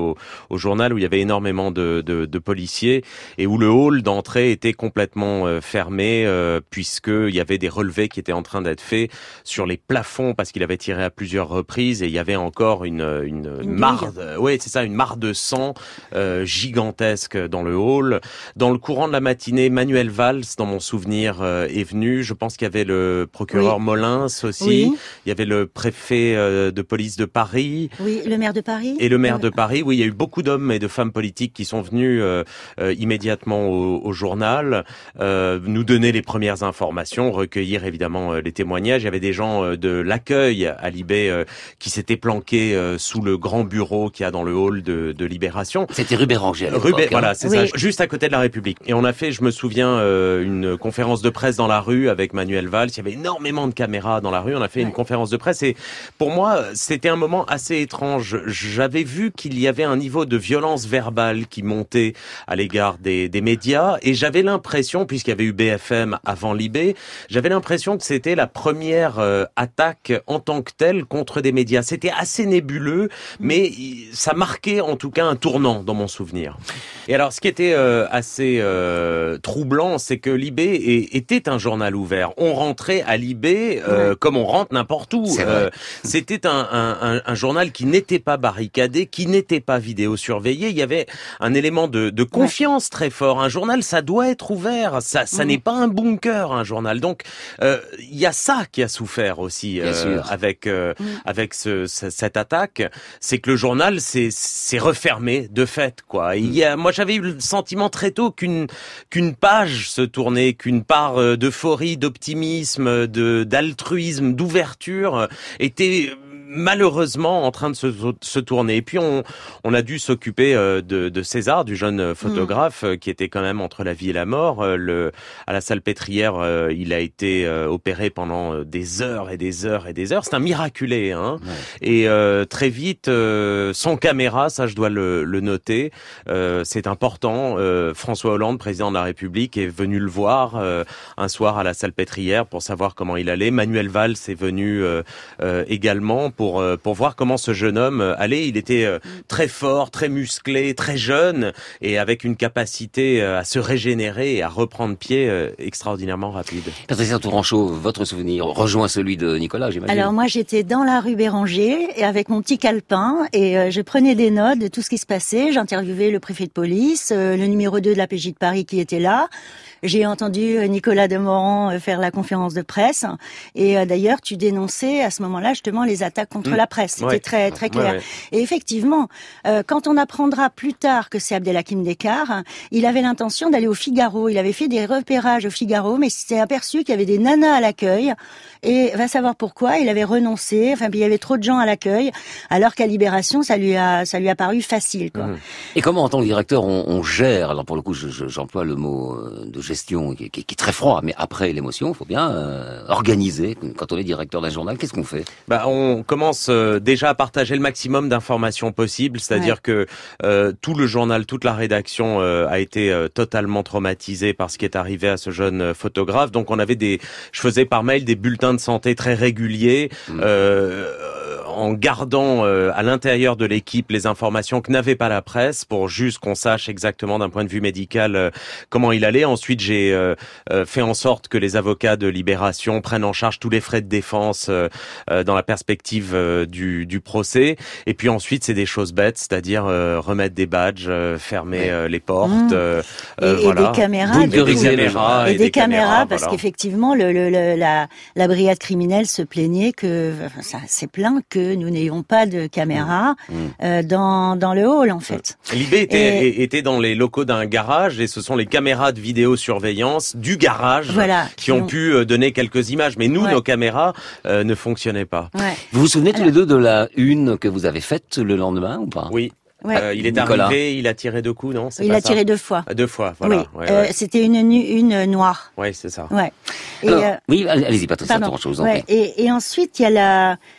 au journal où il y avait énormément de, de, de policiers et où le hall d'entrée était complètement euh, fermé euh, puisqu'il y avait des relevés qui étaient en train d'être faits sur les plafonds parce qu'il avait tiré à plusieurs reprises et il y avait encore une, une, une mare, euh, ouais, c'est ça, une mare de sang euh, gigantesque dans le hall. Dans le courant de la matinée, Manuel Valls, dans mon souvenir, euh, est venu. Je pense qu'il y avait le procureur oui. Molins aussi. Oui. Il y avait le préfet euh, de police de Paris. Oui, le maire de Paris. Et le maire ouais. de Paris. Oui, il y a eu beaucoup d'hommes et de femmes politiques qui sont venus euh, euh, immédiatement au, au journal, euh, nous donner les premières informations, recueillir évidemment euh, les témoignages. Il y avait des gens euh, de l'accueil à Libé euh, qui s'étaient planqués euh, sous le grand bureau qu'il y a dans le hall de, de Libération. C'était rue Béranger à l'époque. Rue Bé- hein. Voilà, c'est oui. ça, juste à côté de la République. Et on a fait, je me souviens, euh, une conférence de presse dans la rue avec Manuel Valls. Il y avait énormément de caméras dans la rue. On a fait ouais. une conférence de presse et pour moi, c'était un moment assez étrange. J'avais vu qu'il y avait un niveau de violence verbale qui montait à l'égard des, des médias et j'avais l'impression, puisqu'il y avait eu B F M avant Libé, j'avais l'impression que c'était la première euh, attaque en tant que telle contre des médias. C'était assez nébuleux, mais ça marquait en tout cas un tournant dans mon souvenir. Et alors, ce qui était euh, assez euh, troublant, c'est que Libé était un journal ouvert. On rentrait à Libé euh, ouais. comme on rentre n'importe où. Euh, c'était un, un, un journal qui n'était pas barricadé, qui n'était pas vidéosurveillé. Il y avait un élément de, de confiance ouais. très fort. Un journal, ça doit être ouvert. Ça, ça mmh. n'est pas un bunker, un journal. Donc, euh, il y a ça qui a souffert aussi euh, avec euh, mmh. avec ce, ce, cette attaque. C'est que le journal s'est, s'est refermé de fait, quoi. Il y a, moi, j'avais eu le sentiment très tôt qu'une qu'une page se tournait, qu'une part d'euphorie, d'optimisme, de d'altruisme, d'ouverture était malheureusement en train de se, se tourner. Et puis on, on a dû s'occuper de, de César, du jeune photographe mmh. qui était quand même entre la vie et la mort. Le, à la Salpêtrière, il a été opéré pendant des heures et des heures et des heures. C'est un miraculé, hein. Ouais. Et euh, très vite, euh, sans caméra, ça je dois le, le noter, euh, c'est important. Euh, François Hollande, président de la République, est venu le voir euh, un soir à la Salpêtrière pour savoir comment il allait. Manuel Valls est venu euh, euh, également pour pour voir comment ce jeune homme allait. Il était très fort, très musclé, très jeune et avec une capacité à se régénérer et à reprendre pied extraordinairement rapide. Patricia Tourangeau, votre souvenir rejoint celui de Nicolas, j'imagine. Alors moi, j'étais dans la rue Béranger et avec mon petit calepin et euh, je prenais des notes de tout ce qui se passait. J'interviewais le préfet de police, euh, le numéro deux de la P J de Paris qui était là. J'ai entendu Nicolas Demorand faire la conférence de presse et euh, d'ailleurs tu dénonçais à ce moment-là justement les attaques contre mmh. la presse. C'était ouais. très très clair. Ouais, ouais. Et effectivement, euh, quand on apprendra plus tard que c'est Abdelhakim Descartes, il avait l'intention d'aller au Figaro. Il avait fait des repérages au Figaro, mais il s'est aperçu qu'il y avait des nanas à l'accueil et va savoir pourquoi. Il avait renoncé. Enfin, puis il y avait trop de gens à l'accueil, alors qu'à Libération, ça lui a ça lui a paru facile, quoi. Mmh. Et comment, en tant que directeur, on, on gère? Alors pour le coup, je, je, j'emploie le mot de gestion qui, qui, qui est très froid, mais après l'émotion, il faut bien euh, organiser. Quand on est directeur d'un journal, qu'est-ce qu'on fait? Bah, on commence euh, déjà à partager le maximum d'informations possibles, c'est-à-dire ouais. que euh, tout le journal, toute la rédaction euh, a été euh, totalement traumatisée par ce qui est arrivé à ce jeune photographe. Donc on avait des, je faisais par mail des bulletins de santé très réguliers. Mmh. Euh, en gardant euh, à l'intérieur de l'équipe les informations que n'avait pas la presse pour juste qu'on sache exactement d'un point de vue médical euh, comment il allait. Ensuite, j'ai euh, euh, fait en sorte que les avocats de Libération prennent en charge tous les frais de défense euh, euh, dans la perspective euh, du, du procès. Et puis ensuite, c'est des choses bêtes, c'est-à-dire euh, remettre des badges, euh, fermer ouais. euh, les portes, mmh. euh, et, euh, et voilà. des caméras, des, des caméras et, et des, des caméras, caméras parce voilà. qu'effectivement, le, le, le, la, la brigade criminelle se plaignait que enfin, ça, c'est plein que nous n'ayons pas de caméras mmh. euh, dans dans le hall en fait. Libé était et... était dans les locaux d'un garage et ce sont les caméras de vidéosurveillance du garage voilà, qui, qui ont, ont pu donner quelques images, mais nous ouais. nos caméras euh, ne fonctionnaient pas. Ouais. Vous vous souvenez Alors... tous les deux de la une que vous avez faite le lendemain ou pas? Oui. Ouais. Euh, il est Nicolas. arrivé, il a tiré deux coups, non? C'est il pas a ça tiré deux fois. Deux fois, voilà. Oui. Ouais, euh, ouais. C'était une une noire. Oui, c'est ça. Ouais. Et Alors, euh, oui, allez-y, Patricia, pardon. autre chose. Ouais. Et, et ensuite, il y a la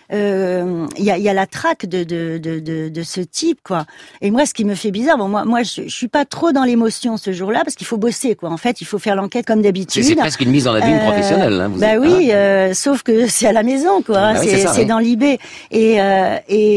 euh, il y a, il y a la traque de, de, de, de, de ce type, quoi. Et moi, ce qui me fait bizarre, bon, moi, moi, je, je suis pas trop dans l'émotion ce jour-là parce qu'il faut bosser, quoi. En fait, il faut faire l'enquête comme d'habitude. C'est, c'est presque une mise en abîme euh, professionnelle, hein. Vous bah êtes, oui, hein. euh, sauf que c'est à la maison, quoi. Ah, c'est, oui, c'est, ça, c'est oui. dans l'I B. Et, euh,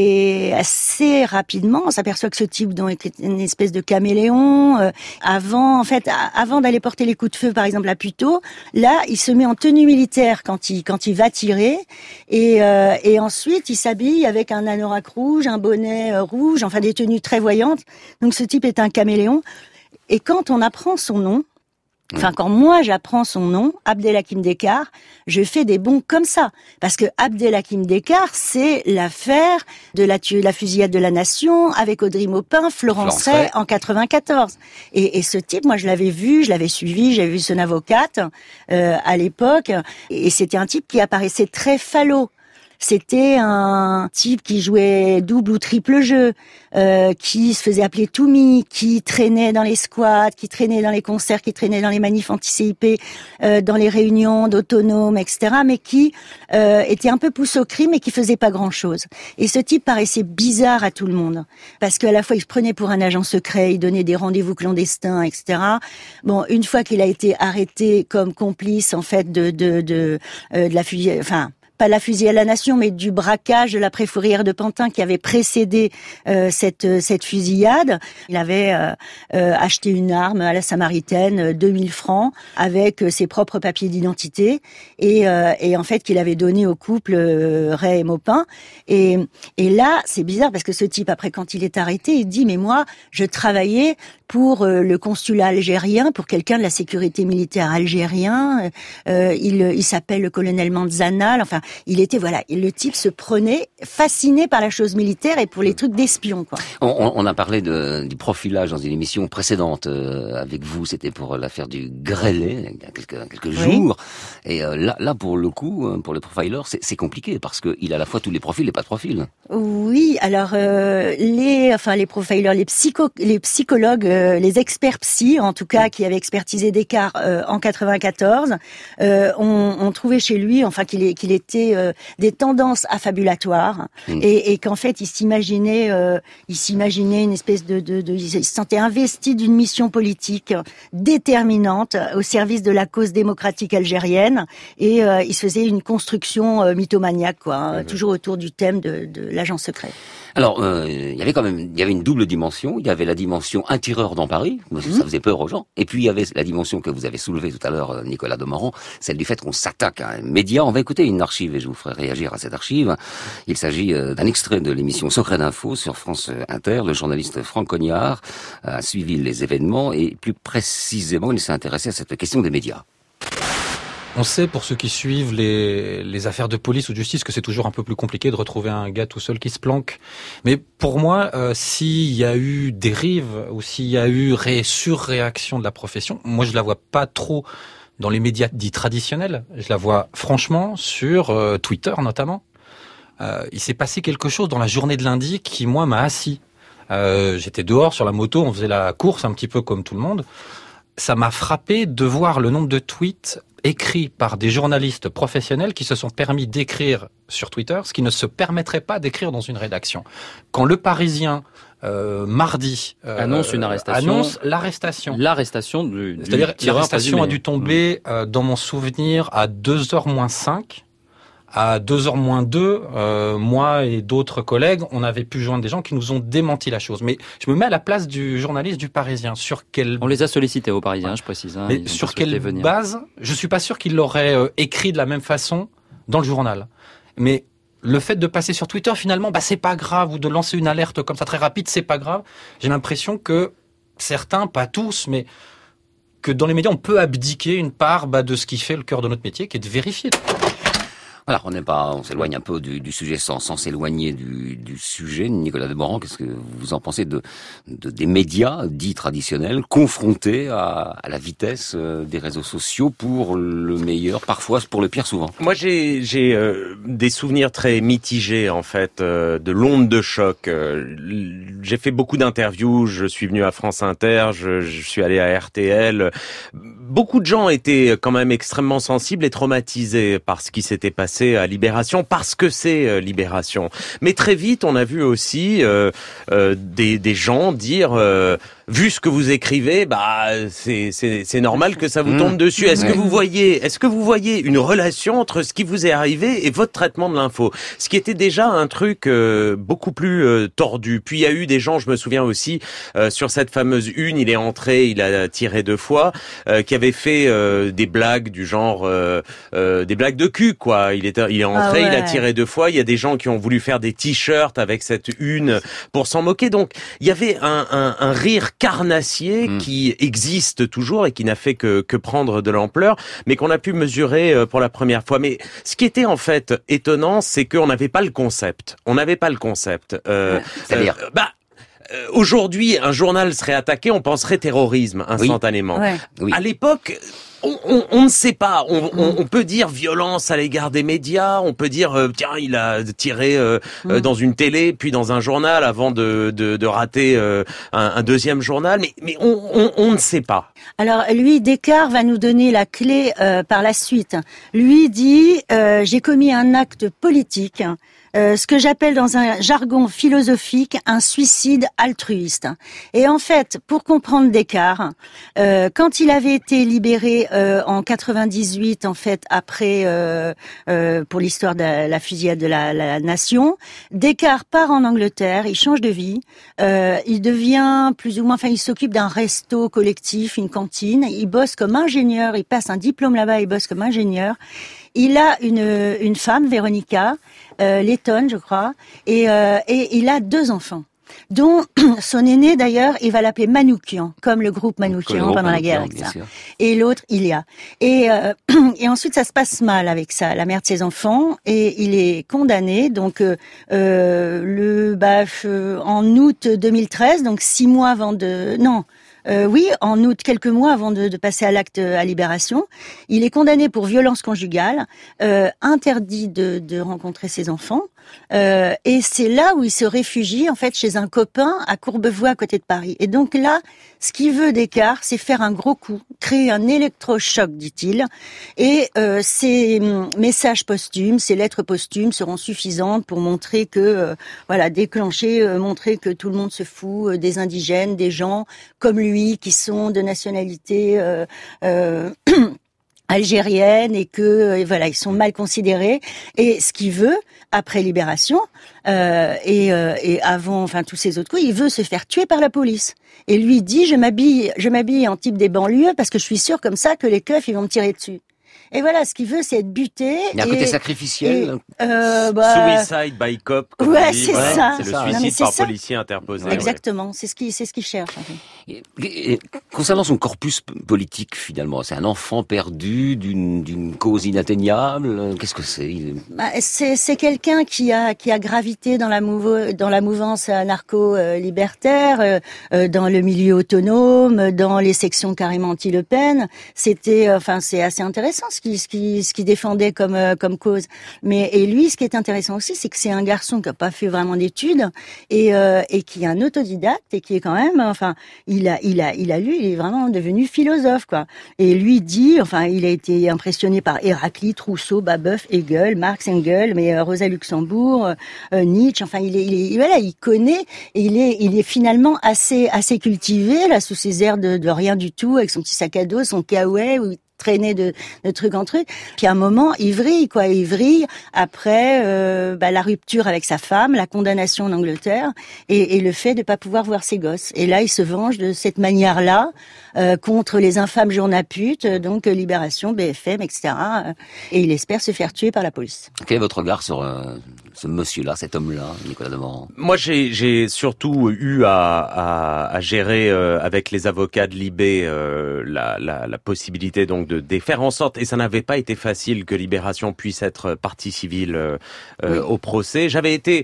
et assez rapidement, on s'aperçoit que ce type, donc, est une espèce de caméléon. Euh, avant, en fait, avant d'aller porter les coups de feu, par exemple, à Puteaux, là, il se met en tenue militaire quand il quand il va tirer, et euh, et ensuite il s'habille avec un anorak rouge, un bonnet euh, rouge, enfin des tenues très voyantes. Donc ce type est un caméléon. Et quand on apprend son nom, enfin quand moi j'apprends son nom, Abdelhakim Dekar, je fais des bonds comme ça, parce que Abdelhakim Dekar, c'est l'affaire de la, tu- la fusillade de la Nation avec Audrey Maupin, Florence Ray en quatre-vingt-quatorze. Et, et ce type, moi je l'avais vu, je l'avais suivi, j'avais vu son avocate euh, à l'époque, et c'était un type qui apparaissait très falot. C'était un type qui jouait double ou triple jeu, euh, qui se faisait appeler Toumi, qui traînait dans les squats, qui traînait dans les concerts, qui traînait dans les manifs anti-C I P, euh, dans les réunions d'autonomes, et cetera, mais qui euh, était un peu pousse au crime et qui faisait pas grand-chose. Et ce type paraissait bizarre à tout le monde, parce qu'à la fois il se prenait pour un agent secret, il donnait des rendez-vous clandestins, et cetera. Bon, une fois qu'il a été arrêté comme complice, en fait, de de de, euh, de la fusillade, enfin. pas la fusillade à la Nation, mais du braquage de la Préfourrière de Pantin qui avait précédé euh, cette cette fusillade. Il avait euh, euh, acheté une arme à la Samaritaine, euh, deux mille francs, avec euh, ses propres papiers d'identité, et, euh, et en fait qu'il avait donné au couple euh, Ray et Maupin. Et, et là, c'est bizarre parce que ce type, après, quand il est arrêté, il dit « mais moi, je travaillais pour euh, le consulat algérien, pour quelqu'un de la sécurité militaire algérien. Euh, il, il s'appelle le colonel Manzanal. Enfin, il était, voilà, le type se prenait fasciné par la chose militaire et pour les trucs d'espion, quoi. On, on a parlé de, du profilage dans une émission précédente euh, avec vous. C'était pour l'affaire du Grelais, il y a quelques, quelques oui. jours. Et euh, là, là, pour le coup, pour le profiler, c'est, c'est compliqué parce qu'il a à la fois tous les profils et pas de profil. Oui, alors euh, les, enfin les profilers, les psycho, les psychologues, euh, les experts psy, en tout cas, qui avaient expertisé Descartes euh, en quatre-vingt-quatorze, euh, ont, ont trouvé chez lui, enfin qu'il, est, qu'il était euh, des tendances affabulatoires mmh. et, et qu'en fait il s'imaginait, euh, il s'imaginait une espèce de, de, de, il se sentait investi d'une mission politique déterminante au service de la cause démocratique algérienne et euh, il se faisait une construction euh, mythomaniaque, quoi, hein, mmh. toujours autour du thème de, de l'agent secret. Alors, euh, il y avait quand même, il y avait une double dimension. Il y avait la dimension un tireur dans Paris, parce que mmh. ça faisait peur aux gens. Et puis il y avait la dimension que vous avez soulevée tout à l'heure, Nicolas Demorand, celle du fait qu'on s'attaque à un média. On va écouter une archive et je vous ferai réagir à cette archive. Il s'agit d'un extrait de l'émission Secret d'Info sur France Inter. Le journaliste Franck Cognard a suivi les événements et plus précisément, il s'est intéressé à cette question des médias. On sait, pour ceux qui suivent les, les affaires de police ou de justice, que c'est toujours un peu plus compliqué de retrouver un gars tout seul qui se planque. Mais pour moi, euh, s'il y a eu dérive ou s'il y a eu ré- surréaction de la profession, moi je la vois pas trop dans les médias dits traditionnels. Je la vois franchement sur euh, Twitter notamment. Euh, il s'est passé quelque chose dans la journée de lundi qui, moi, m'a assis. Euh, j'étais dehors sur la moto, on faisait la course un petit peu comme tout le monde. Ça m'a frappé de voir le nombre de tweets écrits par des journalistes professionnels qui se sont permis d'écrire sur Twitter ce qui ne se permettrait pas d'écrire dans une rédaction. Quand Le Parisien, euh, mardi, euh, annonce une arrestation, annonce l'arrestation, l'arrestation du, du c'est-à-dire l'arrestation présumé. a dû tomber, euh, dans mon souvenir, à deux heures moins cinq. À deux heures moins deux, euh, moi et d'autres collègues, on avait pu joindre des gens qui nous ont démenti la chose. Mais je me mets à la place du journaliste du Parisien. Sur quel... On les a sollicités au Parisien, ouais. je précise. Hein, Mais sur quelle venir. base? Je suis pas sûr qu'il l'aurait euh, écrit de la même façon dans le journal. Mais le fait de passer sur Twitter, finalement, bah c'est pas grave, ou de lancer une alerte comme ça très rapide, c'est pas grave. J'ai l'impression que certains, pas tous, mais que dans les médias, on peut abdiquer une part bah, de ce qui fait le cœur de notre métier, qui est de vérifier. Voilà, on n'est pas, on s'éloigne un peu du, du sujet sans, sans s'éloigner du, du sujet. Nicolas Demorand, qu'est-ce que vous en pensez de, de des médias dits traditionnels confrontés à, à la vitesse des réseaux sociaux pour le meilleur, parfois pour le pire, souvent? Moi, j'ai, j'ai euh, des souvenirs très mitigés en fait, euh, de l'onde de choc. Euh, j'ai fait beaucoup d'interviews. Je suis venu à France Inter, je, je suis allé à R T L. Beaucoup de gens étaient quand même extrêmement sensibles et traumatisés par ce qui s'était passé passer à Libération parce que c'est euh, Libération. Mais très vite, on a vu aussi euh, euh, des, des gens dire euh, vu ce que vous écrivez, bah c'est c'est c'est normal que ça vous tombe dessus. Est-ce que vous voyez est-ce que vous voyez une relation entre ce qui vous est arrivé et votre traitement de l'info, ce qui était déjà un truc euh, beaucoup plus euh, tordu. Puis il y a eu des gens, je me souviens aussi euh, sur cette fameuse une, il est entré, il a tiré deux fois, euh, qui avait fait euh, des blagues du genre euh, euh, des blagues de cul quoi. Il est il est entré, ah ouais. il a tiré deux fois. Il y a des gens qui ont voulu faire des t-shirts avec cette une pour s'en moquer. Donc il y avait un un, un rire carnassier mmh. qui existe toujours et qui n'a fait que, que prendre de l'ampleur, mais qu'on a pu mesurer pour la première fois. Mais ce qui était en fait étonnant, c'est qu'on n'avait pas le concept. On n'avait pas le concept. Euh, ouais, C'est-à-dire euh, bah, euh, aujourd'hui, un journal serait attaqué, on penserait terrorisme instantanément. Oui. Ouais. Oui. À l'époque... On, on, on ne sait pas. On, on, on peut dire violence à l'égard des médias. On peut dire euh, tiens, il a tiré euh, mmh. dans une télé, puis dans un journal, avant de, de, de rater euh, un, un deuxième journal. Mais, mais on, on, on ne sait pas. Alors lui, Descartes va nous donner la clé euh, par la suite. Lui dit euh, j'ai commis un acte politique. Euh, ce que j'appelle dans un jargon philosophique un suicide altruiste. Et en fait, pour comprendre Descartes, euh, quand il avait été libéré euh, en quatre-vingt-dix-huit, en fait, après euh, euh, pour l'histoire de la, la fusillade de la, la nation, Descartes part en Angleterre, il change de vie, euh, il devient plus ou moins, enfin, il s'occupe d'un resto collectif, une cantine, il bosse comme ingénieur, il passe un diplôme là-bas, il bosse comme ingénieur. Il a une une femme, Véronica, euh, Letton, je crois, et euh, et il a deux enfants, dont son aîné d'ailleurs, il va l'appeler Manoukian, comme le groupe Manoukian pendant la guerre, et cetera. Et l'autre, Ilia. Et euh, et ensuite, ça se passe mal avec ça, la mère de ses enfants, et il est condamné. Donc euh, le bah en août deux mille treize, donc six mois avant de non. Euh, oui, en août, quelques mois avant de, de passer à l'acte à Libération, il est condamné pour violence conjugale, euh, interdit de, de rencontrer ses enfants, euh, et c'est là où il se réfugie en fait chez un copain à Courbevoie à côté de Paris. Et donc là, ce qu'il veut Descartes, c'est faire un gros coup, créer un électrochoc, dit-il, et euh, ses messages posthumes, ses lettres posthumes seront suffisantes pour montrer que, euh, voilà, déclencher, euh, montrer que tout le monde se fout euh, des indigènes, des gens comme lui, qui sont de nationalité euh, euh, algérienne et que et voilà, ils sont mal considérés. Et ce qu'il veut après Libération euh, et, euh, et avant, enfin tous ces autres coups, il veut se faire tuer par la police. Et lui dit je m'habille, je m'habille en type des banlieues parce que je suis sûr comme ça que les keufs ils vont me tirer dessus. Et voilà, ce qu'il veut, c'est être buté. Il y a un côté sacrificiel. Et, euh, bah... Suicide by cop. Ouais, c'est ouais, ça. C'est le ça. suicide non, par ça. policier interposé. Exactement. Ouais. C'est ce qu'il, c'est ce qu'il cherche. En fait. et, et, concernant son corpus politique, finalement, c'est un enfant perdu d'une, d'une cause inatteignable. Qu'est-ce que c'est Il... bah, c'est, c'est quelqu'un qui a qui a gravité dans la mouvo, dans la mouvance anarcho-libertaire, euh, dans le milieu autonome, dans les sections carrément anti-Le Pen. C'était, enfin, c'est assez intéressant. Ce qui, ce qui, ce qui défendait comme euh, comme cause. Mais et lui, ce qui est intéressant aussi, c'est que c'est un garçon qui a pas fait vraiment d'études et euh, et qui est un autodidacte et qui est quand même, enfin, il a il a il a lu, il est vraiment devenu philosophe quoi. Et lui dit, enfin, il a été impressionné par Héraclite, Rousseau, Babeuf, Hegel, Marx, Engels, mais euh, Rosa Luxembourg, euh, Nietzsche. Enfin, il est il est voilà, il connaît et il est il est finalement assez assez cultivé là sous ses airs de, de rien du tout avec son petit sac à dos, son kawaii où traîner de, de truc en truc. Puis à un moment, il vrille, quoi. Il vrille après euh, bah, la rupture avec sa femme, la condamnation en Angleterre et, et le fait de pas pouvoir voir ses gosses. Et là, il se venge de cette manière-là euh, contre les infâmes journaputes, donc euh, Libération, B F M, et cetera. Et il espère se faire tuer par la police. Quel est votre regard sur euh, ce monsieur-là, cet homme-là, Nicolas Demorand ? Moi, j'ai, j'ai surtout eu à, à, à gérer euh, avec les avocats de Libé euh, la, la, la possibilité donc de, de faire en sorte, et ça n'avait pas été facile, que Libération puisse être partie civile euh, oui. au procès. J'avais été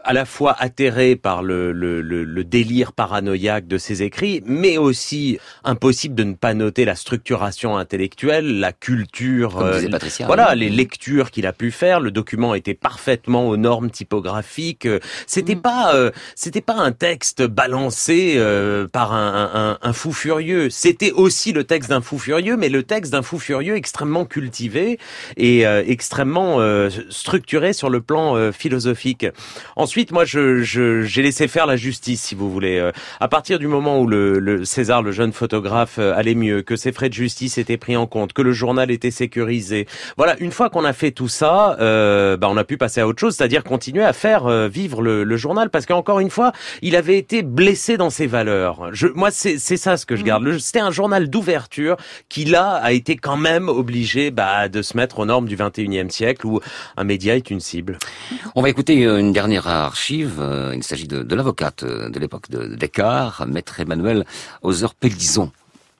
à la fois atterré par le, le, le, le délire paranoïaque de ses écrits, mais aussi impossible de ne pas noter la structuration intellectuelle, la culture, Comme disait euh, Patricia, voilà, oui. les lectures qu'il a pu faire. Le document était parfaitement aux normes typographiques. C'était Mm. pas, euh, c'était pas un texte balancé euh, par un, un, un fou furieux. C'était aussi le texte d'un fou furieux, mais le texte d'un fou furieux extrêmement cultivé et euh, extrêmement euh, structuré sur le plan euh, philosophique. Ensuite, moi, je, je, j'ai laissé faire la justice, si vous voulez. Euh, à partir du moment où le, le César, le jeune photographe, euh, allait mieux, que ses frais de justice étaient pris en compte, que le journal était sécurisé. Voilà, une fois qu'on a fait tout ça, euh, bah, on a pu passer à autre chose, c'est-à-dire continuer à faire euh, vivre le, le journal, parce qu'encore une fois, il avait été blessé dans ses valeurs. Je, moi, c'est, c'est ça ce que je garde. Le, c'était un journal d'ouverture qui, là, a été quand même obligé bah, de se mettre aux normes du vingt et unième siècle, où un média est une cible. On va écouter une dernière archive. Il s'agit de, de l'avocate de l'époque de Descartes, maître Emmanuel Hauser-Pélisson.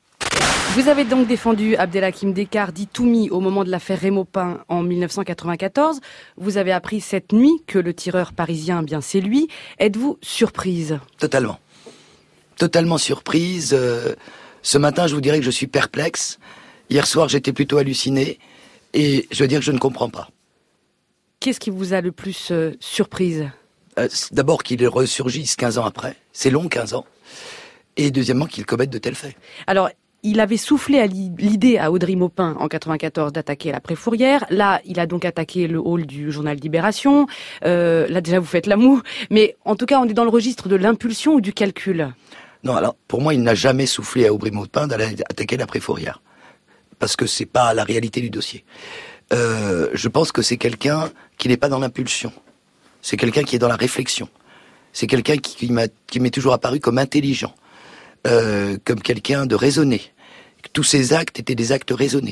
Vous avez donc défendu Abdelhakim Descartes, dit Toumi, au moment de l'affaire Rémaupin en mille neuf cent quatre-vingt-quatorze. Vous avez appris cette nuit que le tireur parisien, bien c'est lui. Êtes-vous surprise ? Totalement. Totalement surprise. Euh, ce matin, je vous dirais que je suis perplexe. Hier soir, j'étais plutôt halluciné. Et je veux dire que je ne comprends pas. Qu'est-ce qui vous a le plus euh, surprise ? euh, D'abord qu'il ressurgisse quinze ans après. C'est long, quinze ans. Et deuxièmement, qu'il commette de tels faits. Alors, il avait soufflé à l'idée à Audrey Maupin en quatre-vingt-quatorze d'attaquer la Préfourrière. Là, il a donc attaqué le hall du journal Libération. Euh, là, déjà, vous faites l'amour. Mais en tout cas, on est dans le registre de l'impulsion ou du calcul. Non, alors, pour moi, il n'a jamais soufflé à Audrey Maupin d'aller attaquer la Préfourrière. Parce que c'est pas la réalité du dossier. Euh, je pense que c'est quelqu'un qui n'est pas dans l'impulsion. C'est quelqu'un qui est dans la réflexion. C'est quelqu'un qui, qui, m'a, qui m'est toujours apparu comme intelligent. Euh, comme quelqu'un de raisonné. Tous ses actes étaient des actes raisonnés.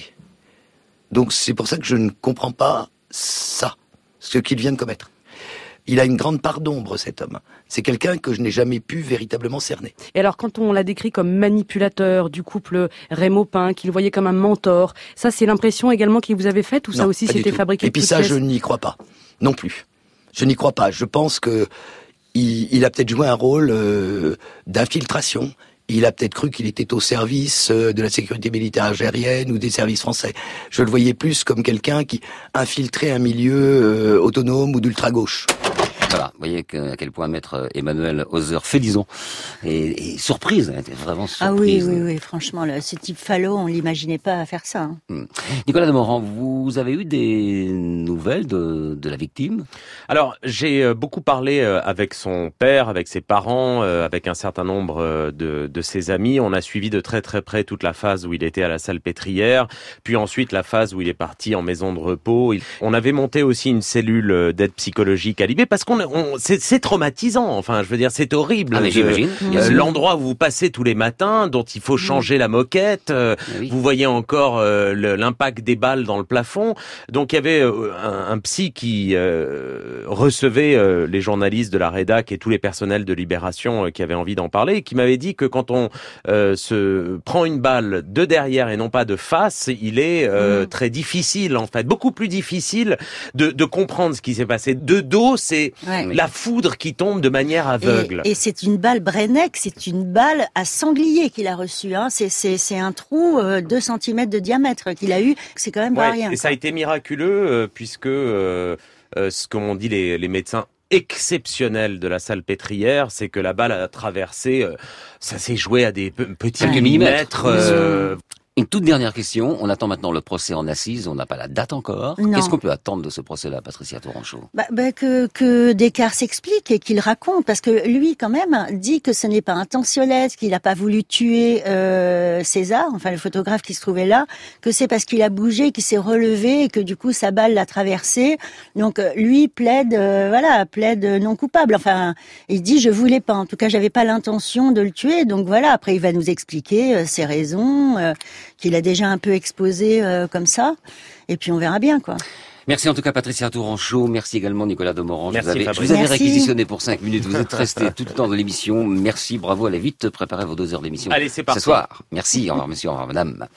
Donc c'est pour ça que je ne comprends pas ça, ce qu'il vient de commettre. Il a une grande part d'ombre, cet homme. C'est quelqu'un que je n'ai jamais pu véritablement cerner. Et alors, quand on l'a décrit comme manipulateur du couple Ray-Maupin, qu'il voyait comme un mentor, ça, c'est l'impression également qu'il vous avait faite, ou non, ça aussi, c'était fabriqué? Et puis ça, je n'y crois pas. Non plus. Je n'y crois pas. Je pense que il, il a peut-être joué un rôle euh, d'infiltration. Il a peut-être cru qu'il était au service de la sécurité militaire algérienne ou des services français. Je le voyais plus comme quelqu'un qui infiltrait un milieu euh, autonome ou d'ultra-gauche. Voilà, vous voyez que, à quel point maître Emmanuel Hauser-Pélisson est, est surprise, elle était vraiment surprise. Ah oui, oui, oui, franchement, là, ce type falot, on l'imaginait pas faire ça. Hein. Hum. Nicolas Demorand, vous avez eu des nouvelles de, de la victime? Alors, j'ai beaucoup parlé avec son père, avec ses parents, avec un certain nombre de, de ses amis. On a suivi de très très près toute la phase où il était à la Salpêtrière, puis ensuite la phase où il est parti en maison de repos. On avait monté aussi une cellule d'aide psychologique à Libé parce qu'on On, c'est, c'est traumatisant, enfin, je veux dire, c'est horrible. Ah, mais j'imagine. Euh, l'endroit où vous passez tous les matins, dont il faut changer mmh. la moquette, euh, oui. vous voyez encore euh, le, l'impact des balles dans le plafond. Donc, il y avait euh, un, un psy qui euh, recevait euh, les journalistes de la rédac et tous les personnels de Libération euh, qui avaient envie d'en parler, et qui m'avait dit que quand on euh, se prend une balle de derrière et non pas de face, il est euh, mmh. très difficile, en fait, beaucoup plus difficile de, de comprendre ce qui s'est passé. De dos, c'est Ouais. la foudre qui tombe de manière aveugle. Et, et c'est une balle Brenneck, c'est une balle à sanglier qu'il a reçue. Hein. C'est, c'est, c'est un trou euh, deux centimètres de diamètre qu'il a eu. C'est quand même ouais, pas rien. Et quoi. Ça a été miraculeux euh, puisque euh, euh, ce qu'ont dit les, les médecins exceptionnels de la Salpêtrière, c'est que la balle a traversé, euh, ça s'est joué à des pe- petits ouais. millimètres. Euh, Une toute dernière question. On attend maintenant le procès en assises. On n'a pas la date encore. Non. Qu'est-ce qu'on peut attendre de ce procès-là, Patricia Tourangeau? Bah, bah, que, que Descartes s'explique et qu'il raconte, parce que lui, quand même, dit que ce n'est pas intentionnel, qu'il n'a pas voulu tuer euh, César, enfin le photographe qui se trouvait là, que c'est parce qu'il a bougé, qu'il s'est relevé et que du coup sa balle l'a traversé. Donc lui plaide, euh, voilà, plaide non coupable. Enfin, il dit je voulais pas. En tout cas, j'avais pas l'intention de le tuer. Donc voilà. Après, il va nous expliquer euh, ses raisons. Euh, qu'il a déjà un peu exposé euh, comme ça, et puis on verra bien, quoi. Merci en tout cas Patricia Tourangeau, merci également Nicolas Demorand. Merci, je vous avais, je vous avais réquisitionné pour cinq minutes, vous êtes resté tout le temps de l'émission. Merci, bravo, allez vite préparer vos deux heures d'émission. Allez, c'est parti. Ce soir. Merci, au revoir monsieur, au revoir madame.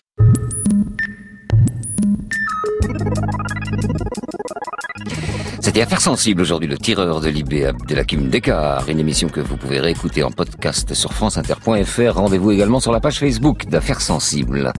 C'était Affaires sensibles aujourd'hui, le tireur de Libé Abdelhakim Dekar, une émission que vous pouvez réécouter en podcast sur franceinter point f r. Rendez-vous également sur la page Facebook d'Affaires sensibles.